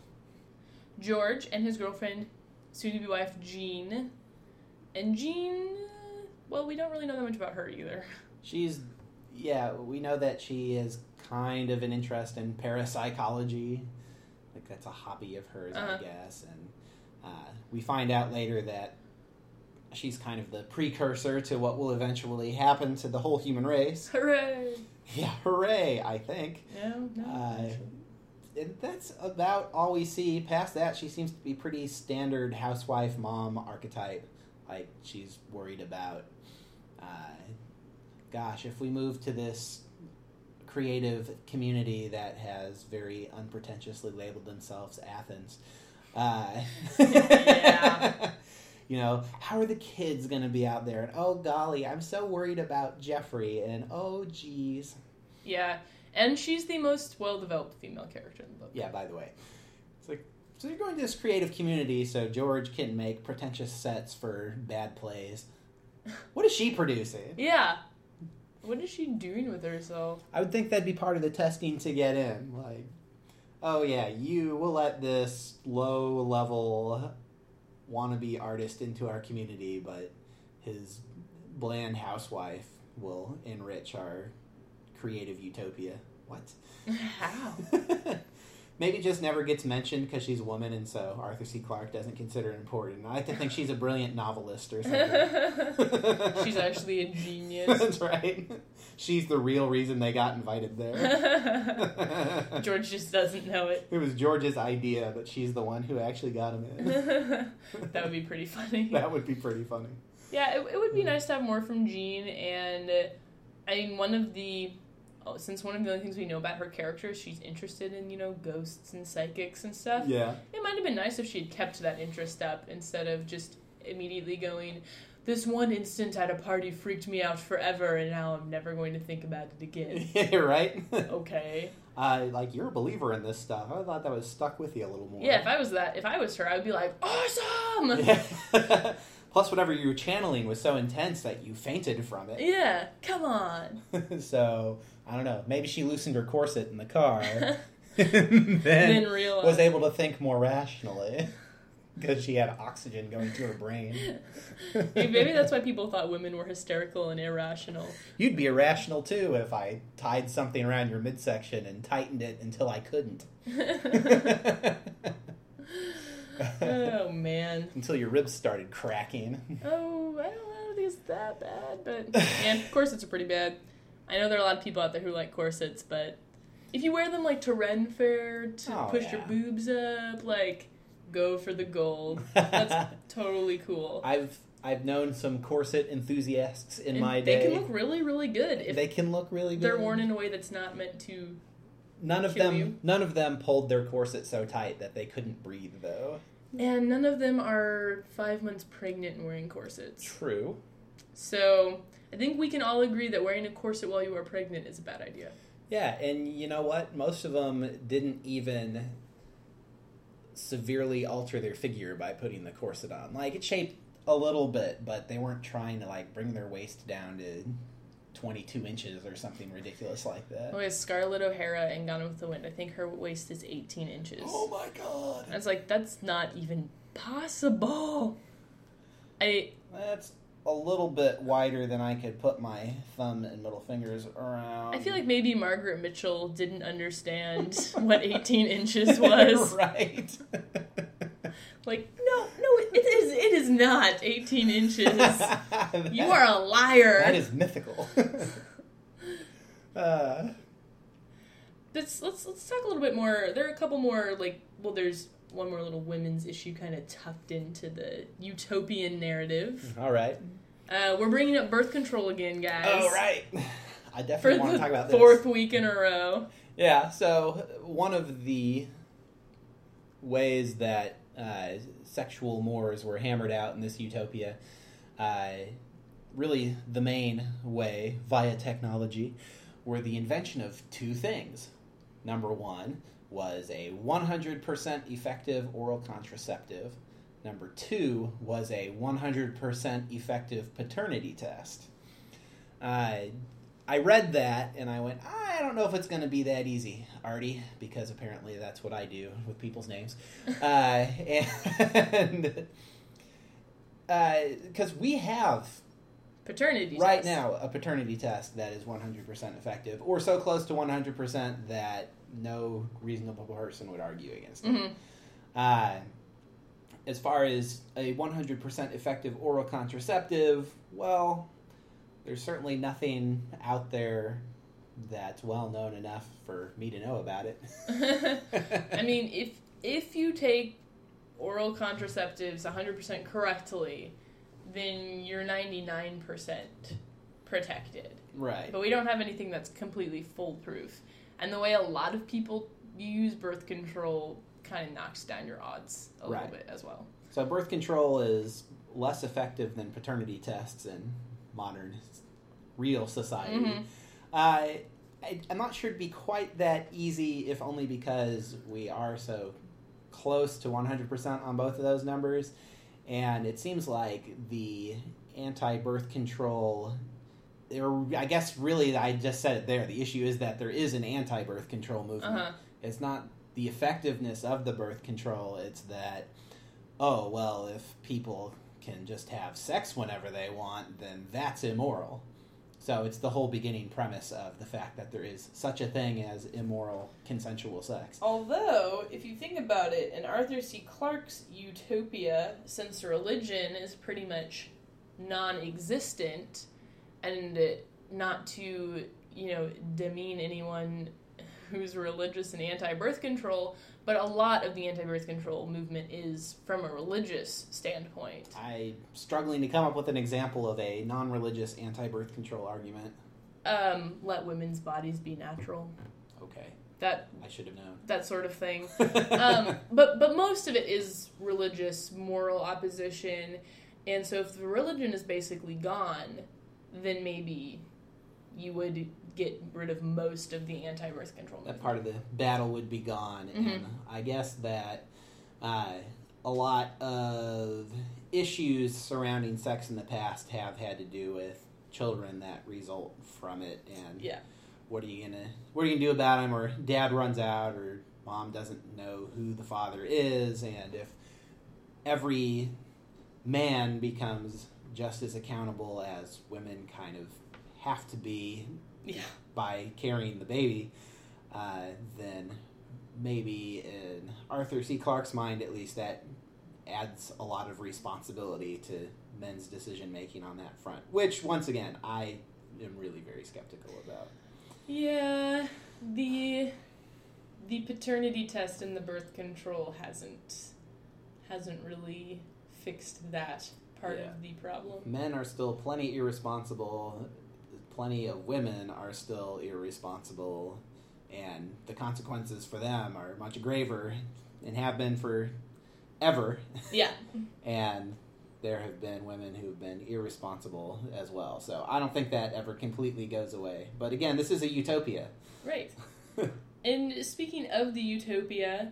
George and his girlfriend, soon-to-be wife, Jean. And Jean, well, we don't really know that much about her either. She's, yeah, we know that she is kind of an interest in parapsychology. Like, that's a hobby of hers, uh-huh. I guess. And uh, we find out later that she's kind of the precursor to what will eventually happen to the whole human race. Hooray! Yeah, hooray, I think. No, no. Uh, and that's about all we see. Past that, she seems to be pretty standard housewife, mom archetype. Like, she's worried about, uh, gosh, if we move to this creative community that has very unpretentiously labeled themselves Athens, uh, Yeah. you know, how are the kids going to be out there? And, oh, golly, I'm so worried about Jeffrey. And, oh, geez. Yeah, and she's the most well-developed female character in the book. Yeah, by the way. It's like, so you're going to this creative community so George can make pretentious sets for bad plays. What is she producing? Yeah. What is she doing with herself? I would think that'd be part of the testing to get in. Like, oh yeah, you will let this low-level wannabe artist into our community, but his bland housewife will enrich our creative utopia. What? How? maybe just never gets mentioned because she's a woman, and so Arthur C. Clarke doesn't consider it important. I like to think she's a brilliant novelist or something. She's actually a genius. That's right. She's the real reason they got invited there. George just doesn't know it. It was George's idea, but she's the one who actually got him in. That would be pretty funny. That would be pretty funny. Yeah, it, it would be nice to have more from Jean, and uh, I mean, one of the, oh, since one of the only things we know about her character is she's interested in, you know, ghosts and psychics and stuff. Yeah. It might have been nice if she had kept that interest up instead of just immediately going, this one instant at a party freaked me out forever, and now I'm never going to think about it again. Yeah, right? Okay. Uh, like, you're a believer in this stuff. I thought that was stuck with you a little more. Yeah, if I was that, if I was her, I would be like, awesome! Yeah. Plus, whatever you were channeling was so intense that you fainted from it. Yeah, come on. So, I don't know. Maybe she loosened her corset in the car. then then realized. was able to think more rationally. Because she had oxygen going to her brain. Maybe that's why people thought women were hysterical and irrational. You'd be irrational, too, if I tied something around your midsection and tightened it until I couldn't. Oh, man. Until your ribs started cracking. Oh, I don't know if it's that bad, but... Yeah, corsets are pretty bad. I know there are a lot of people out there who like corsets, but if you wear them, like, to Ren Fair, to oh, push yeah. your boobs up, like, go for the gold. That's totally cool. I've I've known some corset enthusiasts in and my they day. They can look really, really good. If they can look really good. They're worn in a way that's not meant to None of kill them you. None of them pulled their corset so tight that they couldn't breathe, though. And none of them are five months pregnant and wearing corsets. True. So, I think we can all agree that wearing a corset while you are pregnant is a bad idea. Yeah, and you know what? Most of them didn't even severely alter their figure by putting the corset on. Like, it shaped a little bit, but they weren't trying to, like, bring their waist down to twenty-two inches or something ridiculous like that. Oh, it's Scarlett O'Hara in Gone with the Wind. I think her waist is eighteen inches. Oh my god. I was like, that's not even possible. I... That's a little bit wider than I could put my thumb and middle fingers around. I feel like maybe Margaret Mitchell didn't understand what eighteen inches was. Right. Like, no, no, it is it is not eighteen inches. You are a liar. That is mythical. uh, let's, let's, let's talk a little bit more. There are a couple more, like, well, there's one more little women's issue kind of tucked into the utopian narrative. All right. Uh, we're bringing up birth control again, guys. Oh, right. I definitely For want the to talk about this. fourth week in a row. Yeah, so one of the ways that uh, sexual mores were hammered out in this utopia, uh, really the main way, via technology, were the invention of two things. Number one was a one hundred percent effective oral contraceptive. Number two was a one hundred percent effective paternity test. Uh, I read that, and I went, I don't know if it's going to be that easy, Artie, because apparently that's what I do with people's names. uh, and because uh, we have, paternity right test. now, a paternity test that is one hundred percent effective, or so close to one hundred percent that no reasonable person would argue against it. Mm-hmm. Uh, as far as a one hundred percent effective oral contraceptive, well, there's certainly nothing out there that's well known enough for me to know about it. I mean, if if you take oral contraceptives one hundred percent correctly, then you're ninety-nine percent protected. Right. But we don't have anything that's completely foolproof. And the way a lot of people use birth control kind of knocks down your odds a Right. little bit as well. So birth control is less effective than paternity tests in modern, real society. Mm-hmm. Uh, I, I'm not sure it'd be quite that easy, if only because we are so close to one hundred percent on both of those numbers. And it seems like the anti-birth control, or I guess really I just said it there, the issue is that there is an anti-birth control movement. Uh-huh. It's not the effectiveness of the birth control, it's that, oh, well, if people can just have sex whenever they want, then that's immoral. So it's the whole beginning premise of the fact that there is such a thing as immoral consensual sex. Although, if you think about it, in Arthur C. Clarke's utopia, since religion is pretty much non-existent, and not to, you know, demean anyone who's religious and anti-birth control, but a lot of the anti-birth control movement is from a religious standpoint. I'm struggling to come up with an example of a non-religious anti-birth control argument. Um, let women's bodies be natural. Okay. That I should have known. That sort of thing. um, but but most of it is religious, moral opposition, and so if the religion is basically gone, then maybe you would get rid of most of the anti-birth control movement. That part of the battle would be gone. Mm-hmm. And I guess that uh, a lot of issues surrounding sex in the past have had to do with children that result from it. And yeah. what are you gonna what are you gonna do about them? Or dad runs out, or mom doesn't know who the father is. And if every man becomes just as accountable as women kind of have to be, yeah. by carrying the baby, uh, then maybe in Arthur C. Clarke's mind, at least, that adds a lot of responsibility to men's decision-making on that front, which, once again, I am really very skeptical about. Yeah, the the paternity test and the birth control hasn't hasn't really fixed that part Yeah. of the problem. Men are still plenty irresponsible. Plenty of women are still irresponsible, and the consequences for them are much graver and have been for ever. Yeah. And there have been women who've been irresponsible as well. So I don't think that ever completely goes away. But again, this is a utopia. Right. And speaking of the utopia,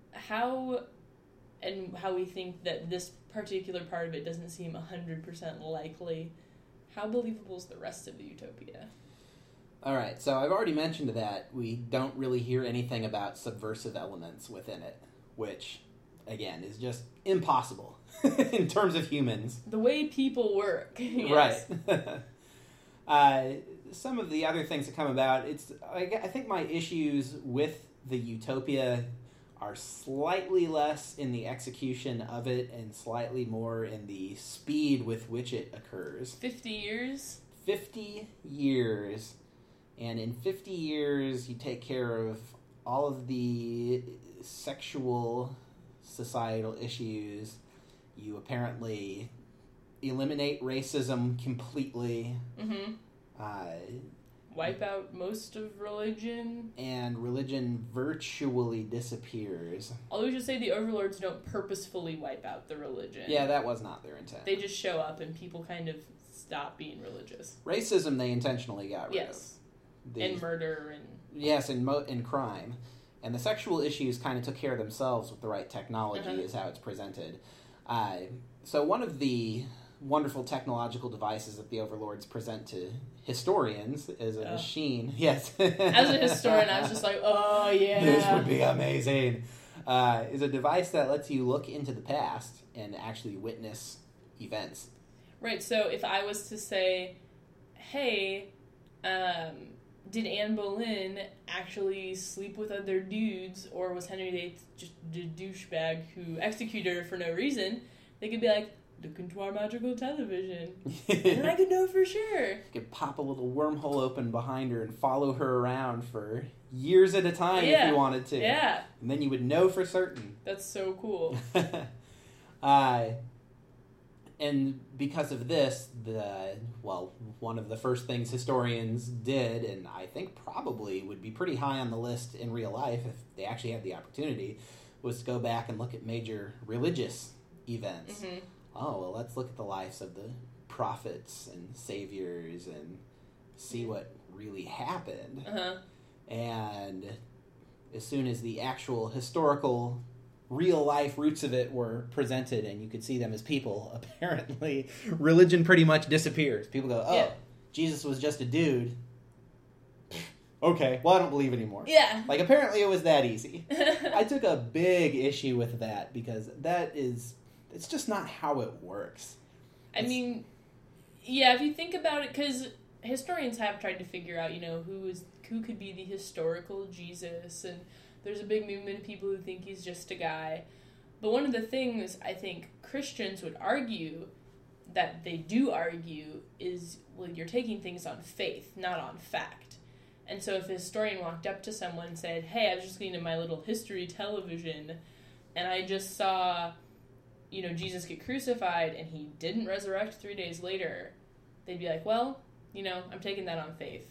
how and how we think that this particular part of it doesn't seem one hundred percent likely, how believable is the rest of the utopia? All right, so I've already mentioned that we don't really hear anything about subversive elements within it, which, again, is just impossible in terms of humans. The way people work. Yes. Right. uh, some of the other things that come about, it's I, I think my issues with the utopia are slightly less in the execution of it and slightly more in the speed with which it occurs. Fifty years? Fifty years. And in fifty years, you take care of all of the sexual societal issues. You apparently eliminate racism completely. Mm-hmm. Uh, Wipe out most of religion. and religion virtually disappears. Although we should say the overlords don't purposefully wipe out the religion. Yeah, that was not their intent. They just show up and people kind of stop being religious. Racism they intentionally got rid Yes. of. The, And murder and... Yes, and mo- and crime. And the sexual issues kind of took care of themselves with the right technology, Uh-huh. is how it's presented. Uh, so one of the wonderful technological devices that the overlords present to historians is a Oh. machine. Yes. As a historian, I was just like, oh, yeah. This would be amazing. Uh, is a device that lets you look into the past and actually witness events. Right, so if I was to say, hey, um, did Anne Boleyn actually sleep with other dudes, or was Henry the Eighth just a douchebag who executed her for no reason, they could be like, look into our magical television. And then I could know for sure. You could pop a little wormhole open behind her and follow her around for years at a time Yeah. if you wanted to. Yeah, And then you would know for certain. that's so cool. uh, and because of this, the well, one of the first things historians did, and I think probably would be pretty high on the list in real life if they actually had the opportunity, was to go back and look at major religious events. Mm-hmm. Oh, well, let's look at the lives of the prophets and saviors and see what really happened. Uh-huh. And as soon as the actual historical, real-life roots of it were presented and you could see them as people, apparently religion pretty much disappears. People go, oh, Yeah. Jesus was just a dude. Okay, well, I don't believe anymore. Yeah. Like, apparently it was that easy. I took a big issue with that because that is... It's just not how it works. I mean, yeah, if you think about it, because historians have tried to figure out, you know, who is who could be the historical Jesus, and there's a big movement of people who think he's just a guy. But one of the things I think Christians would argue, that they do argue, is, well, you're taking things on faith, not on fact. And so if a historian walked up to someone and said, hey, I was just looking at my little history television, and I just saw, you know, Jesus get crucified, and he didn't resurrect three days later, they'd be like, well, you know, I'm taking that on faith.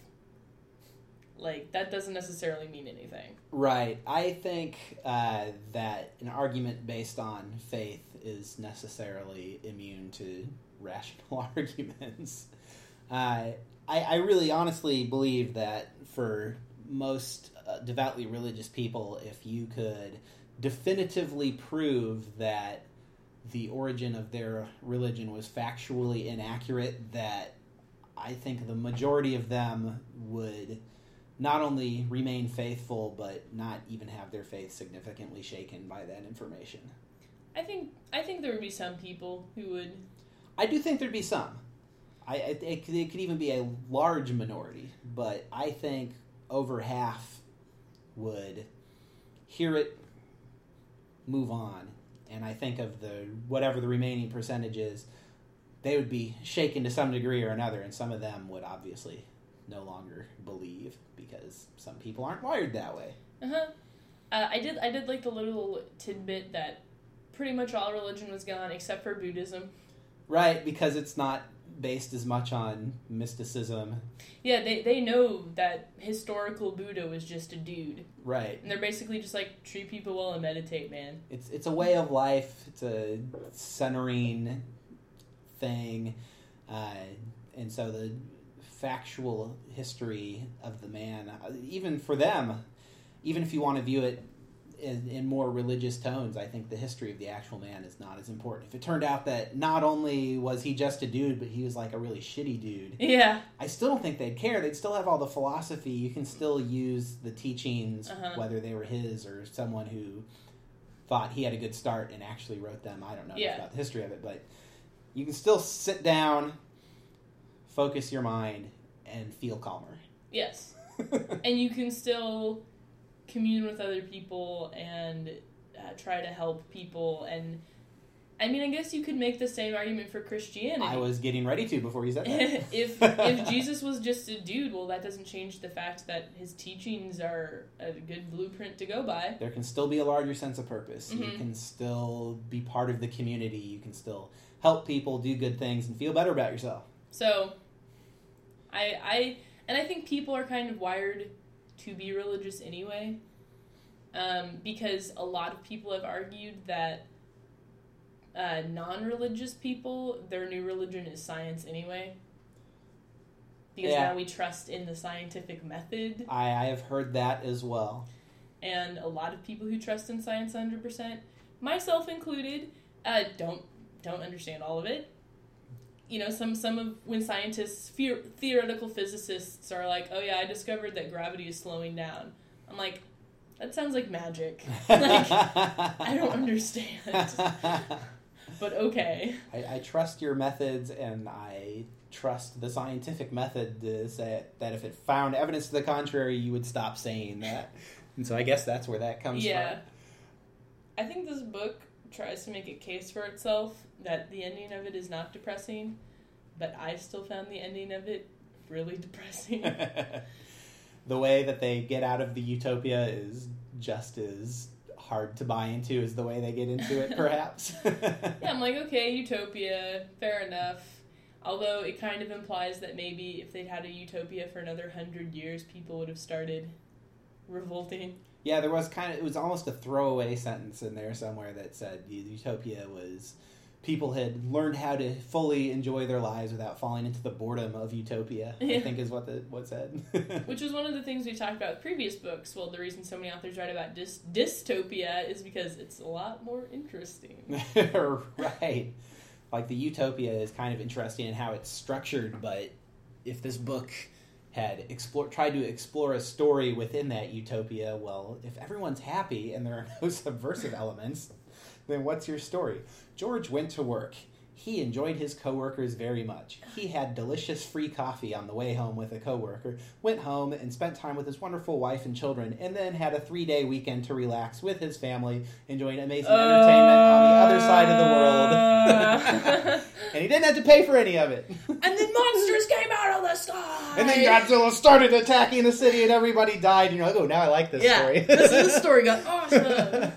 Like, that doesn't necessarily mean anything. Right. I think uh, that an argument based on faith is necessarily immune to rational arguments. Uh, I, I really honestly believe that for most uh, devoutly religious people, if you could definitively prove that the origin of their religion was factually inaccurate, that I think the majority of them would not only remain faithful, but not even have their faith significantly shaken by that information. I think I think there would be some people who would. I do think there'd be some. I it, it, could, it could even be a large minority, but I think over half would hear it, move on, and I think of the whatever the remaining percentage is, they would be shaken to some degree or another, and some of them would obviously no longer believe, because some people aren't wired that way. Uh-huh. Uh, I did I did like the little tidbit that pretty much all religion was gone except for Buddhism. Right, because it's not based as much on mysticism. Yeah, they, they know that historical Buddha was just a dude. Right. And they're basically just like, treat people well and meditate, man. It's it's a way of life. It's a centering thing. Uh, and so the factual history of the man, even for them, even if you want to view it in, in more religious tones, I think the history of the actual man is not as important. If it turned out that not only was he just a dude, but he was like a really shitty dude, yeah, I still don't think they'd care. They'd still have all the philosophy. You can still use the teachings, uh-huh. whether they were his or someone who thought he had a good start and actually wrote them. I don't know yeah. about the history of it, but you can still sit down, focus your mind, and feel calmer. Yes. And you can still commune with other people and uh, try to help people. And, I mean, I guess you could make the same argument for Christianity. I was getting ready to before you said that. if if Jesus was just a dude, well, that doesn't change the fact that his teachings are a good blueprint to go by. There can still be a larger sense of purpose. Mm-hmm. You can still be part of the community. You can still help people, do good things, and feel better about yourself. So, I, I, and I think people are kind of wired to be religious anyway, um, because a lot of people have argued that uh, non-religious people, their new religion is science anyway. Because yeah. now we trust in the scientific method. I, I have heard that as well. And a lot of people who trust in science one hundred percent, myself included, uh, don't don't understand all of it. You know, some, some of when scientists, the- theoretical physicists are like, oh yeah, I discovered that gravity is slowing down. I'm like, that sounds like magic. Like, I don't understand. But okay. I, I trust your methods, and I trust the scientific method to say that if it found evidence to the contrary, you would stop saying that. And so I guess that's where that comes yeah. from. I think this book tries to make a case for itself that the ending of it is not depressing, but I still found the ending of it really depressing. The way that they get out of the utopia is just as hard to buy into as the way they get into it, perhaps. Yeah, I'm like, okay, utopia, fair enough. Although it kind of implies that maybe if they'd had a utopia for another hundred years, people would have started revolting. Yeah, there was kind of, it was almost a throwaway sentence in there somewhere that said utopia was people had learned how to fully enjoy their lives without falling into the boredom of utopia, yeah. I think is what the what said. Which was one of the things we talked about with previous books. Well, the reason so many authors write about dys- dystopia is because it's a lot more interesting. Right. Like the utopia is kind of interesting in how it's structured, but if this book had explore, tried to explore a story within that utopia, well, if everyone's happy and there are no subversive elements, then what's your story? George went to work. He enjoyed his coworkers very much. He had delicious free coffee on the way home with a coworker, went home and spent time with his wonderful wife and children, and then had a three-day weekend to relax with his family, enjoying amazing uh, entertainment on the other side of the world. And he didn't have to pay for any of it. And then monsters came out of the sky! And then Godzilla started attacking the city and everybody died. And you're like, oh, now I like this yeah, story. this, this story got awesome.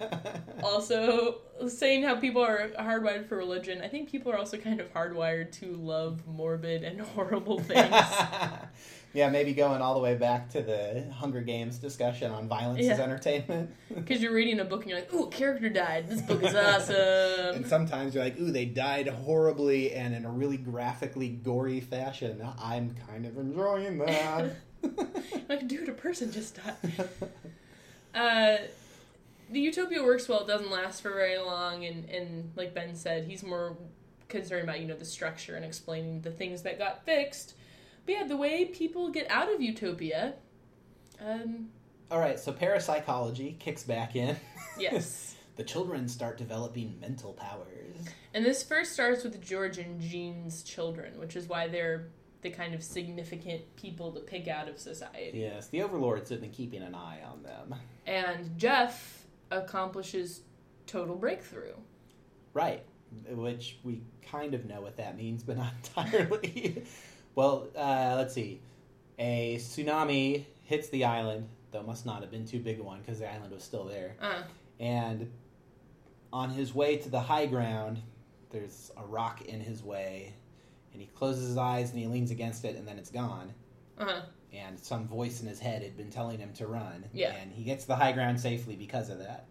Also, saying how people are hardwired for religion, I think people are also kind of hardwired to love morbid and horrible things. Yeah, maybe going all the way back to the Hunger Games discussion on violence yeah. as entertainment. Because you're reading a book and you're like, ooh, character died. This book is awesome. And sometimes you're like, ooh, they died horribly and in a really graphically gory fashion. I'm kind of enjoying that. Like, dude, a person just died. Uh... The Utopia works well. It doesn't last for very long, and, and like Ben said, he's more concerned about, you know, the structure and explaining the things that got fixed. But yeah, the way people get out of Utopia... Um, All right, so parapsychology kicks back in. Yes. The children start developing mental powers. And this first starts with George and Jean's children, which is why they're the kind of significant people to pick out of society. Yes, the overlords have been keeping an eye on them. And Jeff accomplishes total breakthrough. Right, which we kind of know what that means, but not entirely. Well, uh, let's see. A tsunami hits the island, though it must not have been too big a one because the island was still there. Uh. And on his way to the high ground, there's a rock in his way, and he closes his eyes and he leans against it, and then it's gone. Uh-huh. And some voice in his head had been telling him to run. Yeah. And he gets to the high ground safely because of that.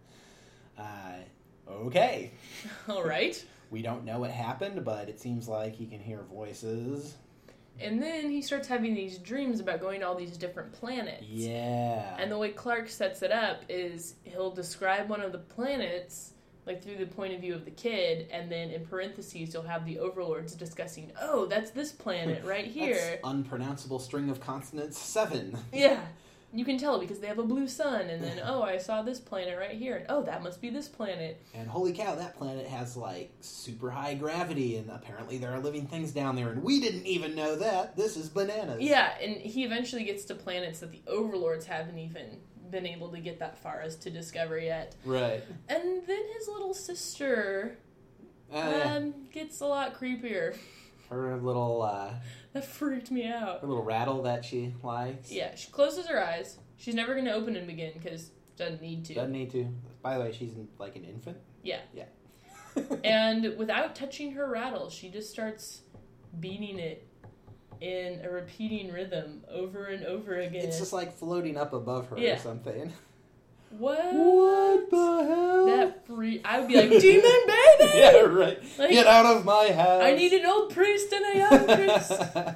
Uh, okay. All right. We don't know what happened, but it seems like he can hear voices. And then he starts having these dreams about going to all these different planets. Yeah. And the way Clark sets it up is he'll describe one of the planets, like through the point of view of the kid, and then in parentheses you'll have the overlords discussing, oh, that's this planet right here. That's unpronounceable string of consonants seven. Yeah. You can tell because they have a blue sun, and then, oh, I saw this planet right here, and oh, that must be this planet. And holy cow, that planet has, like, super high gravity, and apparently there are living things down there, and we didn't even know that. This is bananas. Yeah, and he eventually gets to planets that the overlords haven't even been able to get that far as to discover yet. Right. And then his little sister Uh, um, yeah. gets a lot creepier. Her little, uh... That freaked me out. Her little rattle that she likes. Yeah, she closes her eyes. She's never going to open them again because she doesn't need to. Doesn't need to. By the way, she's like an infant. Yeah. Yeah. And without touching her rattle, she just starts beating it in a repeating rhythm over and over again. It's just like floating up above her Yeah. or something. What? What the hell? That free... I would be like, demon baby! Yeah, right. Like, get out of my house. I need an old priest and a young priest.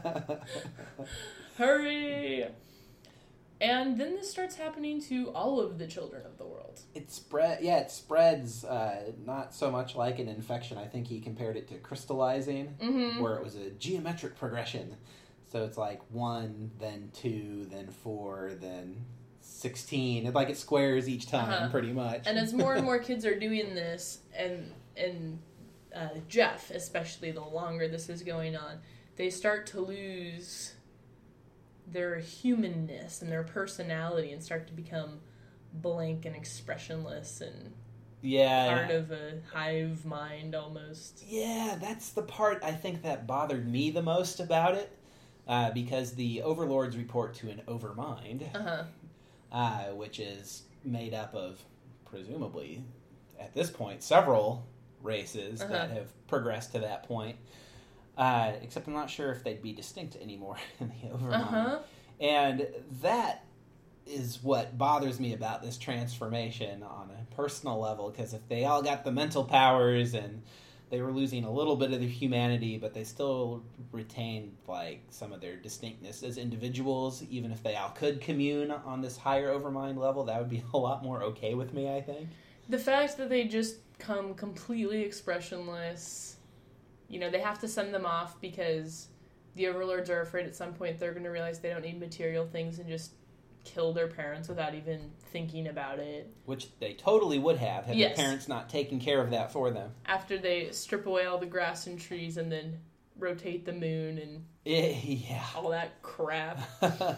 Hurry! And then this starts happening to all of the children of the world. It spread, yeah, it spreads. Uh, not so much like an infection. I think he compared it to crystallizing, Mm-hmm. where it was a geometric progression. So it's like one, then two, then four, then sixteen. It's like it squares each time, Uh-huh. pretty much. And as more and more kids are doing this, and and uh, Jeff, especially, the longer this is going on, they start to lose their humanness and their personality and start to become blank and expressionless and yeah, part of a hive mind almost. Yeah, that's the part I think that bothered me the most about it, uh, because the overlords report to an overmind, Uh-huh. uh, which is made up of, presumably, at this point, several races Uh-huh. that have progressed to that point. Uh, except I'm not sure if they'd be distinct anymore in the overmind. Uh-huh. And that is what bothers me about this transformation on a personal level, because if they all got the mental powers and they were losing a little bit of their humanity, but they still retained like some of their distinctness as individuals, even if they all could commune on this higher overmind level, that would be a lot more okay with me, I think. The fact that they just come completely expressionless, you know, they have to send them off because the overlords are afraid at some point they're going to realize they don't need material things and just kill their parents without even thinking about it. Which they totally would have had Yes. their parents not taken care of that for them. After they strip away all the grass and trees and then rotate the moon and Yeah. all that crap. uh,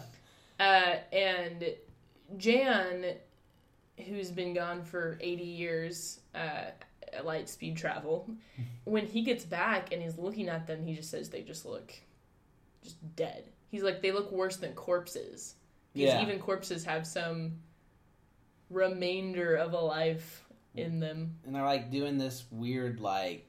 and Jan, who's been gone for eighty years uh, at light speed travel, when he gets back and he's looking at them, he just says they just look just dead. He's like, they look worse than corpses. Because Yeah. even corpses have some remainder of a life in them. And they're like doing this weird, like,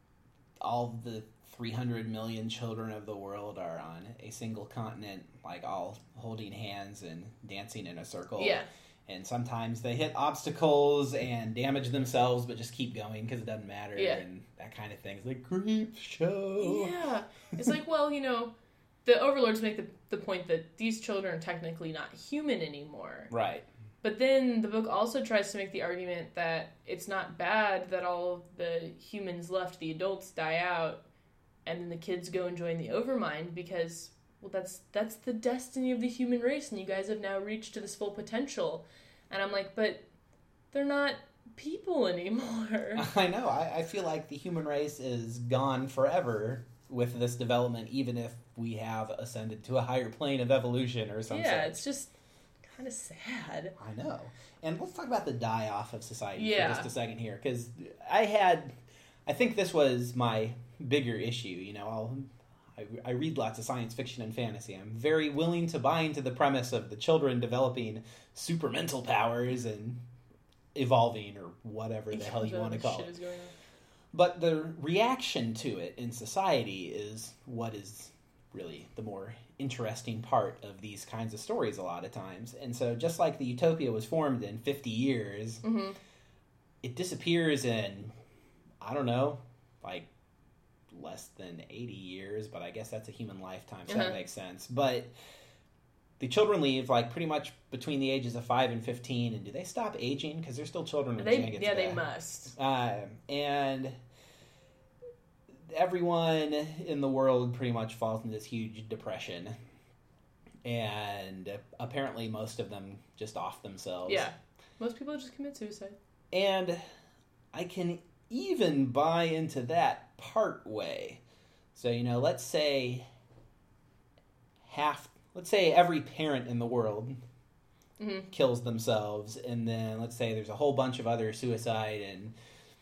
all the three hundred million children of the world are on a single continent, like all holding hands and dancing in a circle. Yeah. And sometimes they hit obstacles and damage themselves, but just keep going because it doesn't matter. Yeah. And that kind of thing. It's like, creep show. Yeah. It's like, well, you know, the overlords make the, the point that these children are technically not human anymore. Right. But then the book also tries to make the argument that it's not bad that all of the humans left, the adults die out, and then the kids go and join the Overmind because, well, that's that's the destiny of the human race, and you guys have now reached to this full potential. And I'm like, but they're not people anymore. I know. I, I feel like the human race is gone forever with this development, even if we have ascended to a higher plane of evolution or something. Yeah, it's just kind of sad. I know. And let's talk about the die-off of society Yeah. for just a second here, because I had, I think this was my bigger issue. You know, I'll, I, I read lots of science fiction and fantasy. I'm very willing to buy into the premise of the children developing super mental powers and evolving, or whatever the hell you want to call Shit it. is going on. But the reaction to it in society is what is really the more interesting part of these kinds of stories a lot of times. And so just like the utopia was formed in fifty years, Mm-hmm. it disappears in, I don't know, like less than eighty years, but I guess that's a human lifetime, so Uh-huh. that makes sense. But the children leave like pretty much between the ages of five and fifteen, and do they stop aging? Because they're still children when They, Jan gets yeah, they back. must. Uh, and everyone in the world pretty much falls into this huge depression. And apparently most of them just off themselves. Yeah. Most people just commit suicide. And I can even buy into that part way. So, you know, let's say half, let's say every parent in the world Mm-hmm. kills themselves, and then let's say there's a whole bunch of other suicide and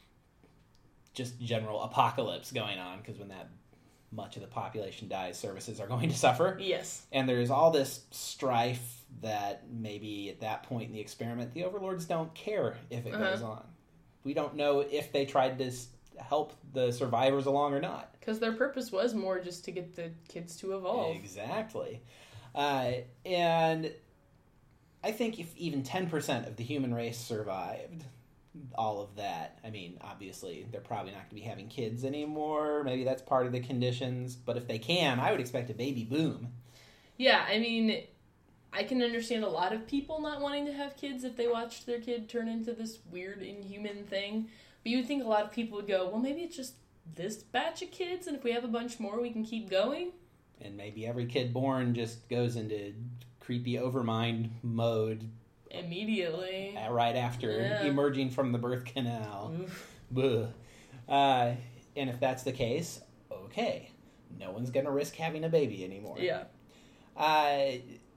just general apocalypse going on, because when that much of the population dies, services are going to suffer. Yes. And there's all this strife that maybe at that point in the experiment, the overlords don't care if it Uh-huh. goes on. We don't know if they tried to s- help the survivors along or not. Because their purpose was more just to get the kids to evolve. Exactly. Uh, and I think if even ten percent of the human race survived all of that, I mean, obviously, they're probably not going to be having kids anymore. Maybe that's part of the conditions. But if they can, I would expect a baby boom. Yeah, I mean, I can understand a lot of people not wanting to have kids if they watched their kid turn into this weird, inhuman thing. But you would think a lot of people would go, well, maybe it's just this batch of kids, and if we have a bunch more, we can keep going. And maybe every kid born just goes into creepy overmind mode Immediately. right after Yeah. emerging from the birth canal. Oof. Buh. Uh, and if that's the case, okay. No one's going to risk having a baby anymore. Yeah. Uh,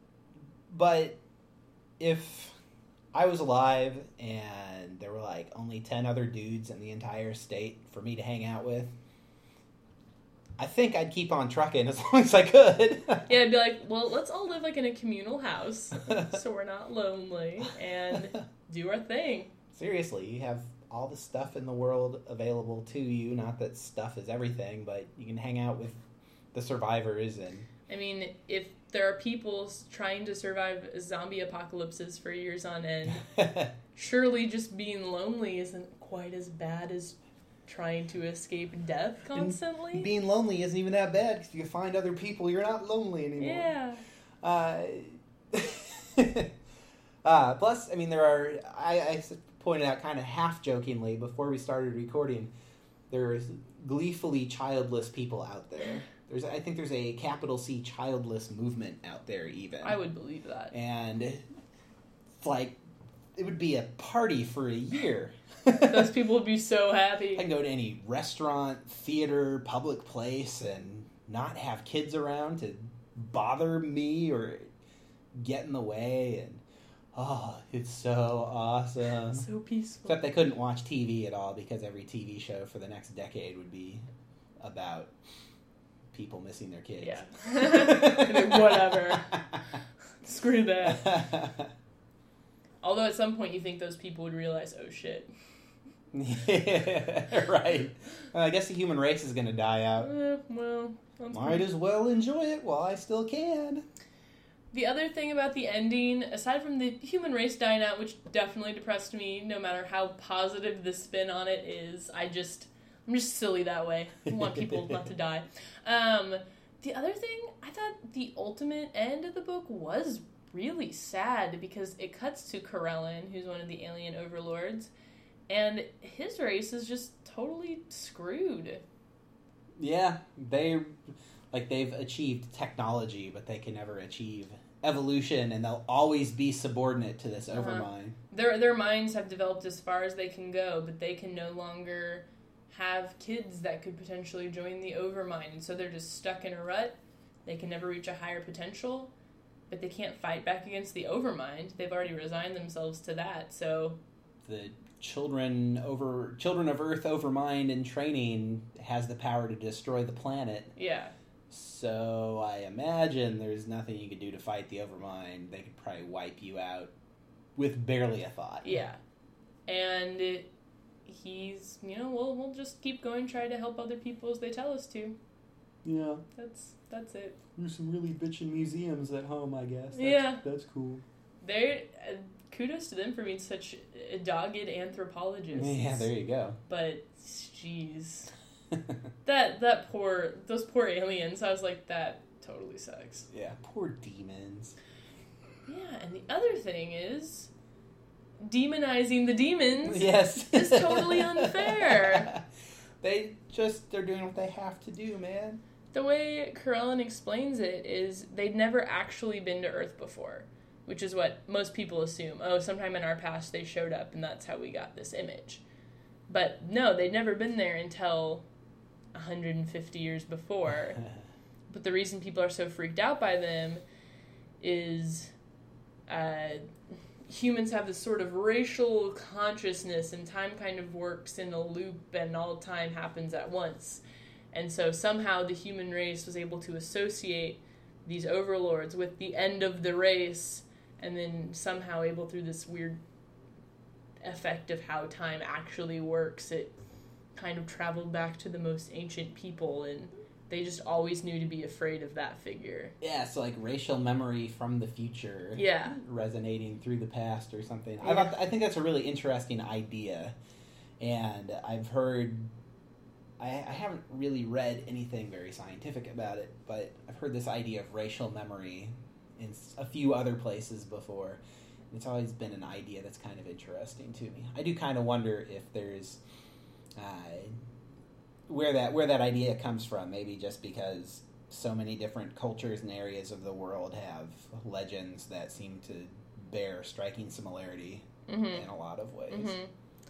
but if I was alive and there were like only ten other dudes in the entire state for me to hang out with, I think I'd keep on trucking as long as I could. Yeah, I'd be like, well, let's all live like in a communal house so we're not lonely and do our thing. Seriously, you have all the stuff in the world available to you. Not that stuff is everything, but you can hang out with the survivors and... I mean, if there are people s- trying to survive zombie apocalypses for years on end, surely just being lonely isn't quite as bad as trying to escape death constantly. Being lonely isn't even that bad, because if you find other people, you're not lonely anymore. Yeah. Uh, uh, plus, I mean, there are, I, I s- pointed out kind of half-jokingly before we started recording, there's gleefully childless people out there. There's, I think there's a capital C childless movement out there even. I would believe that. And it's like, it would be a party for a year. Those people would be so happy. I can go to any restaurant, theater, public place and not have kids around to bother me or get in the way. And oh, it's so awesome. So peaceful. Except they couldn't watch T V at all because every T V show for the next decade would be about people missing their kids. Yeah. Whatever. Screw that. Although at some point you think those people would realize, oh shit. Yeah, right. Well, I guess the human race is going to die out. Uh, well, that's Might pretty... as well enjoy it while I still can. The other thing about the ending, aside from the human race dying out, which definitely depressed me, no matter how positive the spin on it is, I just, I'm just silly that way. I want people not to die. Um, the other thing, I thought the ultimate end of the book was really sad because it cuts to Corellin, who's one of the alien overlords, and his race is just totally screwed. Yeah, they, like, they've achieved technology, but they can never achieve evolution, and they'll always be subordinate to this Uh-huh. overmind. Their their minds have developed as far as they can go, but they can no longer have kids that could potentially join the overmind, and so they're just stuck in a rut. They can never reach a higher potential, but they can't fight back against the overmind. They've already resigned themselves to that, so... The children over children of Earth overmind in training has the power to destroy the planet. Yeah. So I imagine there's nothing you could do to fight the overmind. They could probably wipe you out with barely a thought. Yeah. And it, he's, you know, we'll, we'll just keep going, try to help other people as they tell us to. Yeah. That's that's it. There's some really bitchin' museums at home, I guess. That's, Yeah. That's cool. They're... Uh, kudos to them for being such dogged anthropologists. Yeah, there you go. But, jeez. that, that poor... Those poor aliens, I was like, that totally sucks. Yeah, poor demons. Yeah, and the other thing is... demonizing the demons yes. is totally unfair. They just... They're doing what they have to do, man. The way Corellin explains it is they'd never actually been to Earth before. Which is what most people assume. Oh, sometime in our past they showed up and that's how we got this image. But no, they'd never been there until one hundred fifty years before. But the reason people are so freaked out by them is uh, humans have this sort of racial consciousness and time kind of works in a loop and all time happens at once. And so somehow the human race was able to associate these overlords with the end of the race, and then somehow able through this weird effect of how time actually works, it kind of traveled back to the most ancient people, and they just always knew to be afraid of that figure. Yeah, so like racial memory from the future. Yeah. Resonating through the past or something. Yeah. I, thought, I think that's a really interesting idea, and I've heard... I, I haven't really read anything very scientific about it, but I've heard this idea of racial memory in a few other places before. It's always been an idea that's kind of interesting to me. I do kind of wonder if there's uh, where that where that idea comes from. Maybe just because so many different cultures and areas of the world have legends that seem to bear striking similarity Mm-hmm. in a lot of ways. Mm-hmm.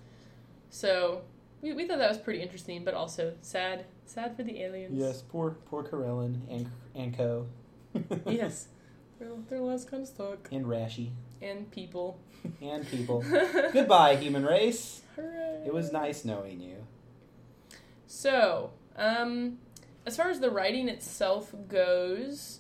So we we thought that was pretty interesting, but also sad, sad for the aliens. Yes, poor poor Corellin and and co. Yes. Their, their last kind of stuck. And Rashi. And people. And people. Goodbye, human race. Hooray. It was nice knowing you. So, um, as far as the writing itself goes,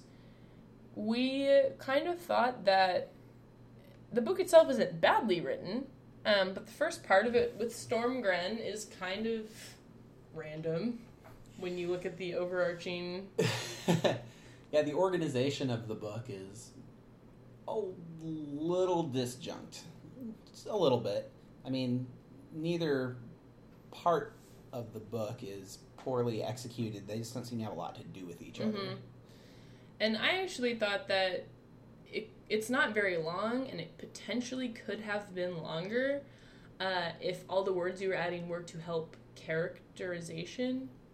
we kind of thought that the book itself isn't badly written, um, but the first part of it with Stormgren is kind of random when you look at the overarching... Yeah, the organization of the book is a little disjunct. Just a little bit. I mean, neither part of the book is poorly executed. They just don't seem to have a lot to do with each other. Mm-hmm. And I actually thought that it, it's not very long, and it potentially could have been longer uh, if all the words you were adding were to help characterization.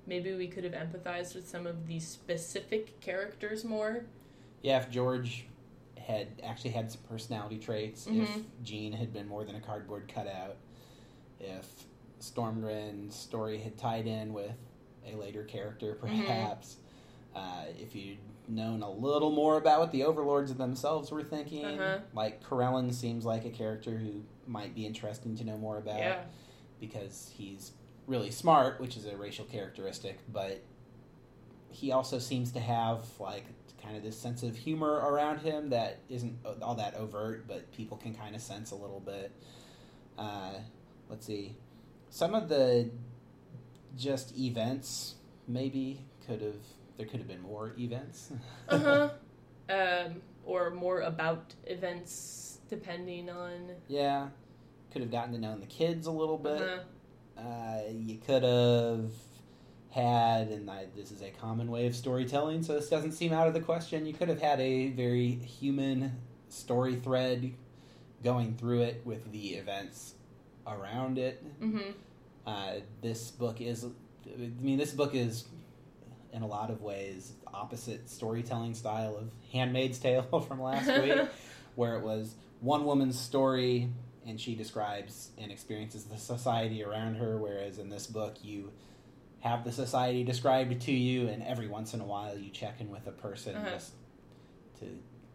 maybe we could have empathized with some of these specific characters more. Yeah, if George had actually had some personality traits, Mhm. if Jean had been more than a cardboard cutout, if Stormgren's story had tied in with a later character, perhaps, uh, if you'd known a little more about what the Overlords themselves were thinking, Uh-huh. like Corellin seems like a character who might be interesting to know more about, Yeah. because he's really smart, which is a racial characteristic, but he also seems to have like kind of this sense of humor around him that isn't all that overt, but people can kind of sense a little bit. Uh, let's see. Some of the just events maybe could have, there could have been more events. Uh-huh. um, or more about events, depending on... Yeah. Could have gotten to know the kids a little bit. Uh-huh. Uh, you could have had, and I, this is a common way of storytelling, so this doesn't seem out of the question, you could have had a very human story thread going through it with the events around it. Mm-hmm. Uh, this book is, I mean, this book is, in a lot of ways, opposite storytelling style of Handmaid's Tale from last week, where it was one woman's story, and she describes and experiences the society around her, whereas in this book you have the society described to you, and every once in a while you check in with a person Uh-huh. just to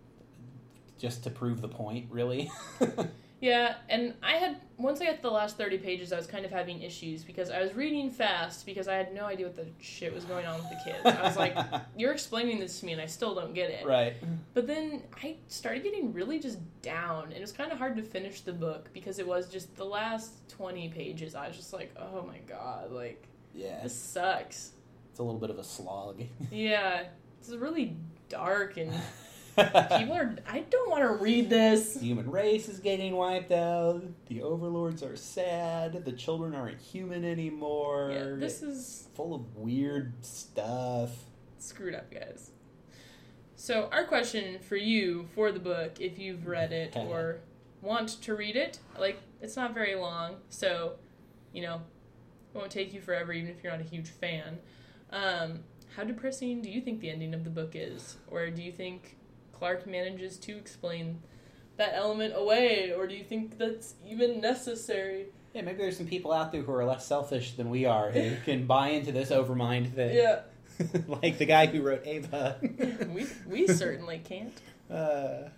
just to prove the point, really. Yeah, and I had, once I got to the last thirty pages, I was kind of having issues, because I was reading fast, because I had no idea what the shit was going on with the kids. I was like, you're explaining this to me, and I still don't get it. Right. But then I started getting really just down, and it was kind of hard to finish the book, because it was just the last twenty pages, I was just like, oh my god, like, Yeah. this sucks. It's a little bit of a slog. Yeah, it's really dark, and people are, I don't want to read this. The human race is getting wiped out. The overlords are sad. The children aren't human anymore. Yeah, this is full of weird stuff. screwed up, guys. So our question for you for the book, if you've read it or want to read it, like, it's not very long, so, you know, it won't take you forever, even if you're not a huge fan. Um, how depressing do you think the ending of the book is? Or do you think Clark manages to explain that element away? Or do you think that's even necessary? Yeah, maybe there's some people out there who are less selfish than we are who can buy into this overmind thing. Yeah. Like the guy who wrote Ava. we we certainly can't. Uh,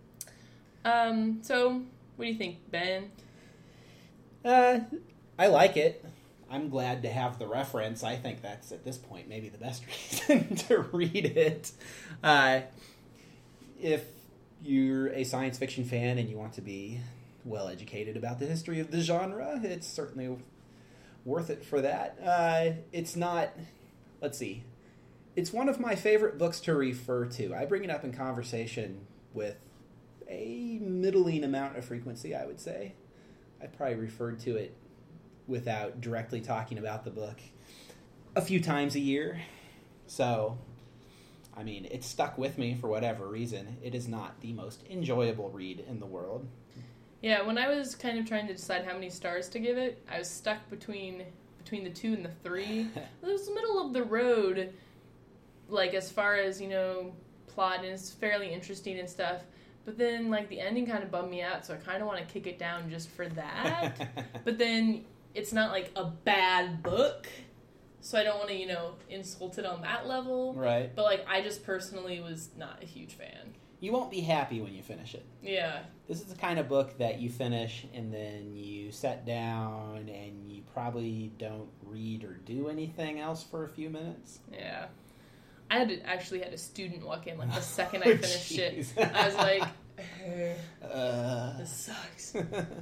Um, so, what do you think, Ben? uh, I like it. I'm glad to have the reference. I think that's, at this point, maybe the best reason to read it. Uh, if you're a science fiction fan and you want to be well educated about the history of the genre, it's certainly worth it for that. Uh, it's not, let's see, it's one of my favorite books to refer to. I bring it up in conversation with a middling amount of frequency, I would say. I probably referred to it without directly talking about the book a few times a year. So, I mean, it stuck with me for whatever reason. It is not the most enjoyable read in the world. Yeah, when I was kind of trying to decide how many stars to give it, I was stuck between between the two and the three. It was the middle of the road, like, as far as, you know, plot, and it's fairly interesting and stuff. But then, like, the ending kind of bummed me out, so I kind of want to kick it down just for that. But then it's not, like, a bad book, so I don't want to, you know, insult it on that level. Right. But, like, I just personally was not a huge fan. You won't be happy when you finish it. Yeah. This is the kind of book that you finish and then you sit down and you probably don't read or do anything else for a few minutes. Yeah. I had to, actually had a student walk in, like, the second Oh, I finished jeez. it. I was like, "Eh, Uh, this sucks.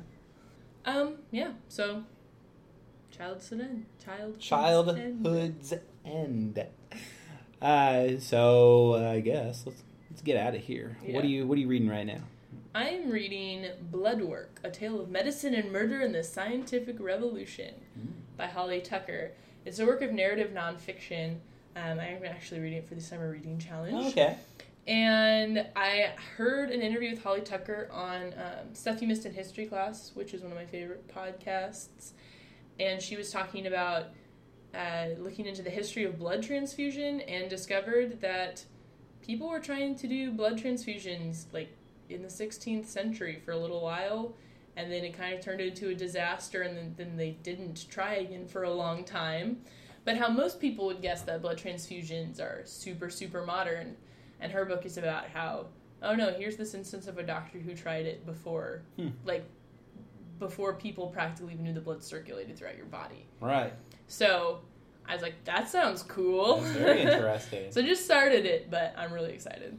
Um, yeah, so, Childhood's End. Childhood's End. Childhood's End. Uh, so uh, I guess let's let's get out of here. Yeah. What are you What are you reading right now? I am reading Bloodwork, A Tale of Medicine and Murder in the Scientific Revolution Mm. by Holly Tucker. It's a work of narrative nonfiction. Um, I'm actually reading it for the Summer Reading Challenge. Okay. And I heard an interview with Holly Tucker on um, Stuff You Missed in History Class, which is one of my favorite podcasts. And she was talking about uh, looking into the history of blood transfusion and discovered that people were trying to do blood transfusions like in the sixteenth century for a little while, and then it kind of turned into a disaster, and then, then they didn't try again for a long time. But how most people would guess that blood transfusions are super, super modern, and her book is about how, oh no, here's this instance of a doctor who tried it before, hmm. like, before people practically even knew the blood circulated throughout your body. Right. So I was like, that sounds cool. That's very interesting. So I just started it, but I'm really excited.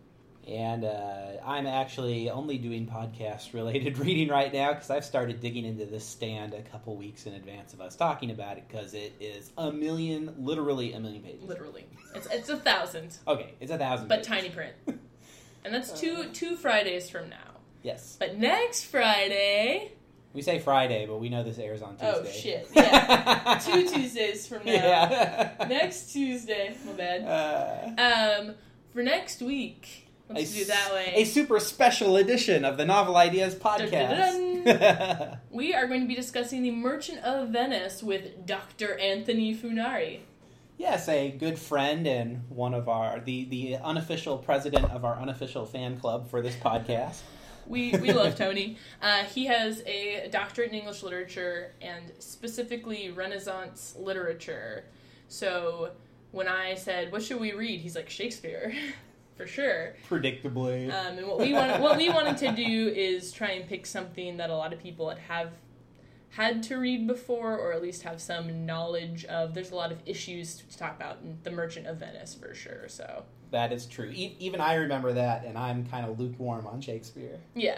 And uh, I'm actually only doing podcast-related reading right now because I've started digging into this stand a couple weeks in advance of us talking about it because it is a million, literally a million pages. Literally. It's it's a thousand. Okay, it's a thousand But pages. tiny print. And that's two two Fridays from now. Yes. But next Friday... We say Friday, but we know this airs on Tuesday. Oh, shit. Yeah. Two Tuesdays from now. Yeah. Next Tuesday. My bad. Uh, um, for next week... Let's a, do it that way. A super special edition of the Novel Ideas podcast. Dun, dun, dun. We are going to be discussing The Merchant of Venice with Doctor Anthony Funari. Yes, a good friend and one of our, the, the unofficial president of our unofficial fan club for this podcast. We we love Tony. Uh, he has a doctorate in English literature and specifically Renaissance literature. So when I said, what should we read? He's like, Shakespeare. For sure. Predictably. Um, and what we wanted, what we wanted to do is try and pick something that a lot of people have had to read before, or at least have some knowledge of. There's a lot of issues to talk about in The Merchant of Venice, for sure. So that is true. E- even I remember that, and I'm kind of lukewarm on Shakespeare. Yeah.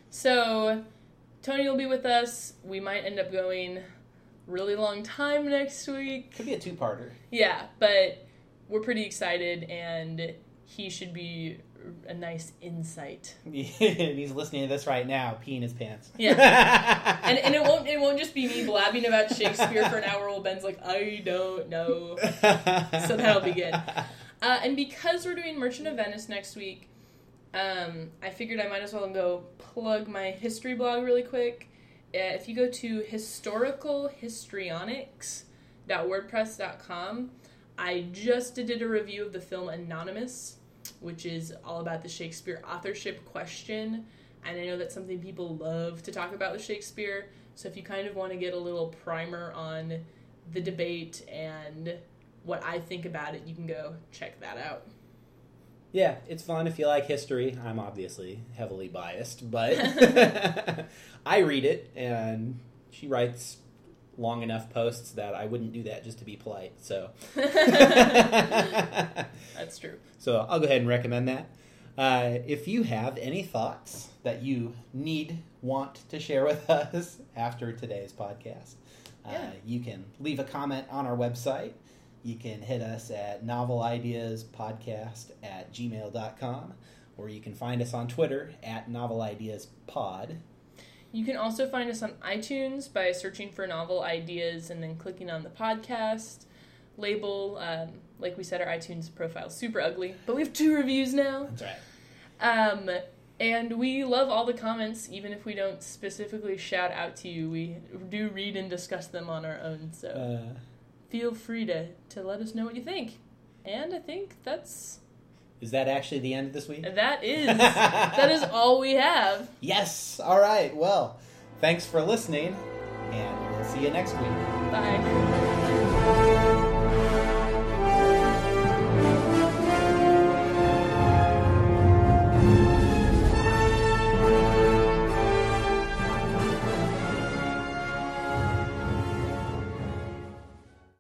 So Tony will be with us. We might end up going really long time next week. Could be a two-parter. Yeah, but we're pretty excited, and he should be a nice insight. And he's listening to this right now, peeing his pants. Yeah. and and it won't it won't just be me blabbing about Shakespeare for an hour while Ben's like, I don't know. So that'll be good. Uh, and because we're doing Merchant of Venice next week, um, I figured I might as well go plug my history blog really quick. Uh, if you go to historical histrionics dot wordpress dot com, I just did a review of the film Anonymous, which is all about the Shakespeare authorship question. And I know that's something people love to talk about with Shakespeare. So if you kind of want to get a little primer on the debate and what I think about it, you can go check that out. Yeah, it's fun if you like history. I'm obviously heavily biased, but I read it, and she writes long enough posts that I wouldn't do that just to be polite, so. That's true. So I'll go ahead and recommend that. Uh, if you have any thoughts that you need, want to share with us after today's podcast, uh, yeah. you can leave a comment on our website. You can hit us at novelideaspodcast at gmail dot com, or you can find us on Twitter at novelideaspod. You can also find us on iTunes by searching for Novel Ideas and then clicking on the podcast label. Um, like we said, our iTunes profile is super ugly, but we have two reviews now. That's right. Um, and we love all the comments, even if we don't specifically shout out to you. We do read and discuss them on our own, so Uh, feel free to, to let us know what you think. And I think that's... Is that actually the end of this week? That is. That is all we have. Yes. All right. Well, thanks for listening, and we'll see you next week. Bye.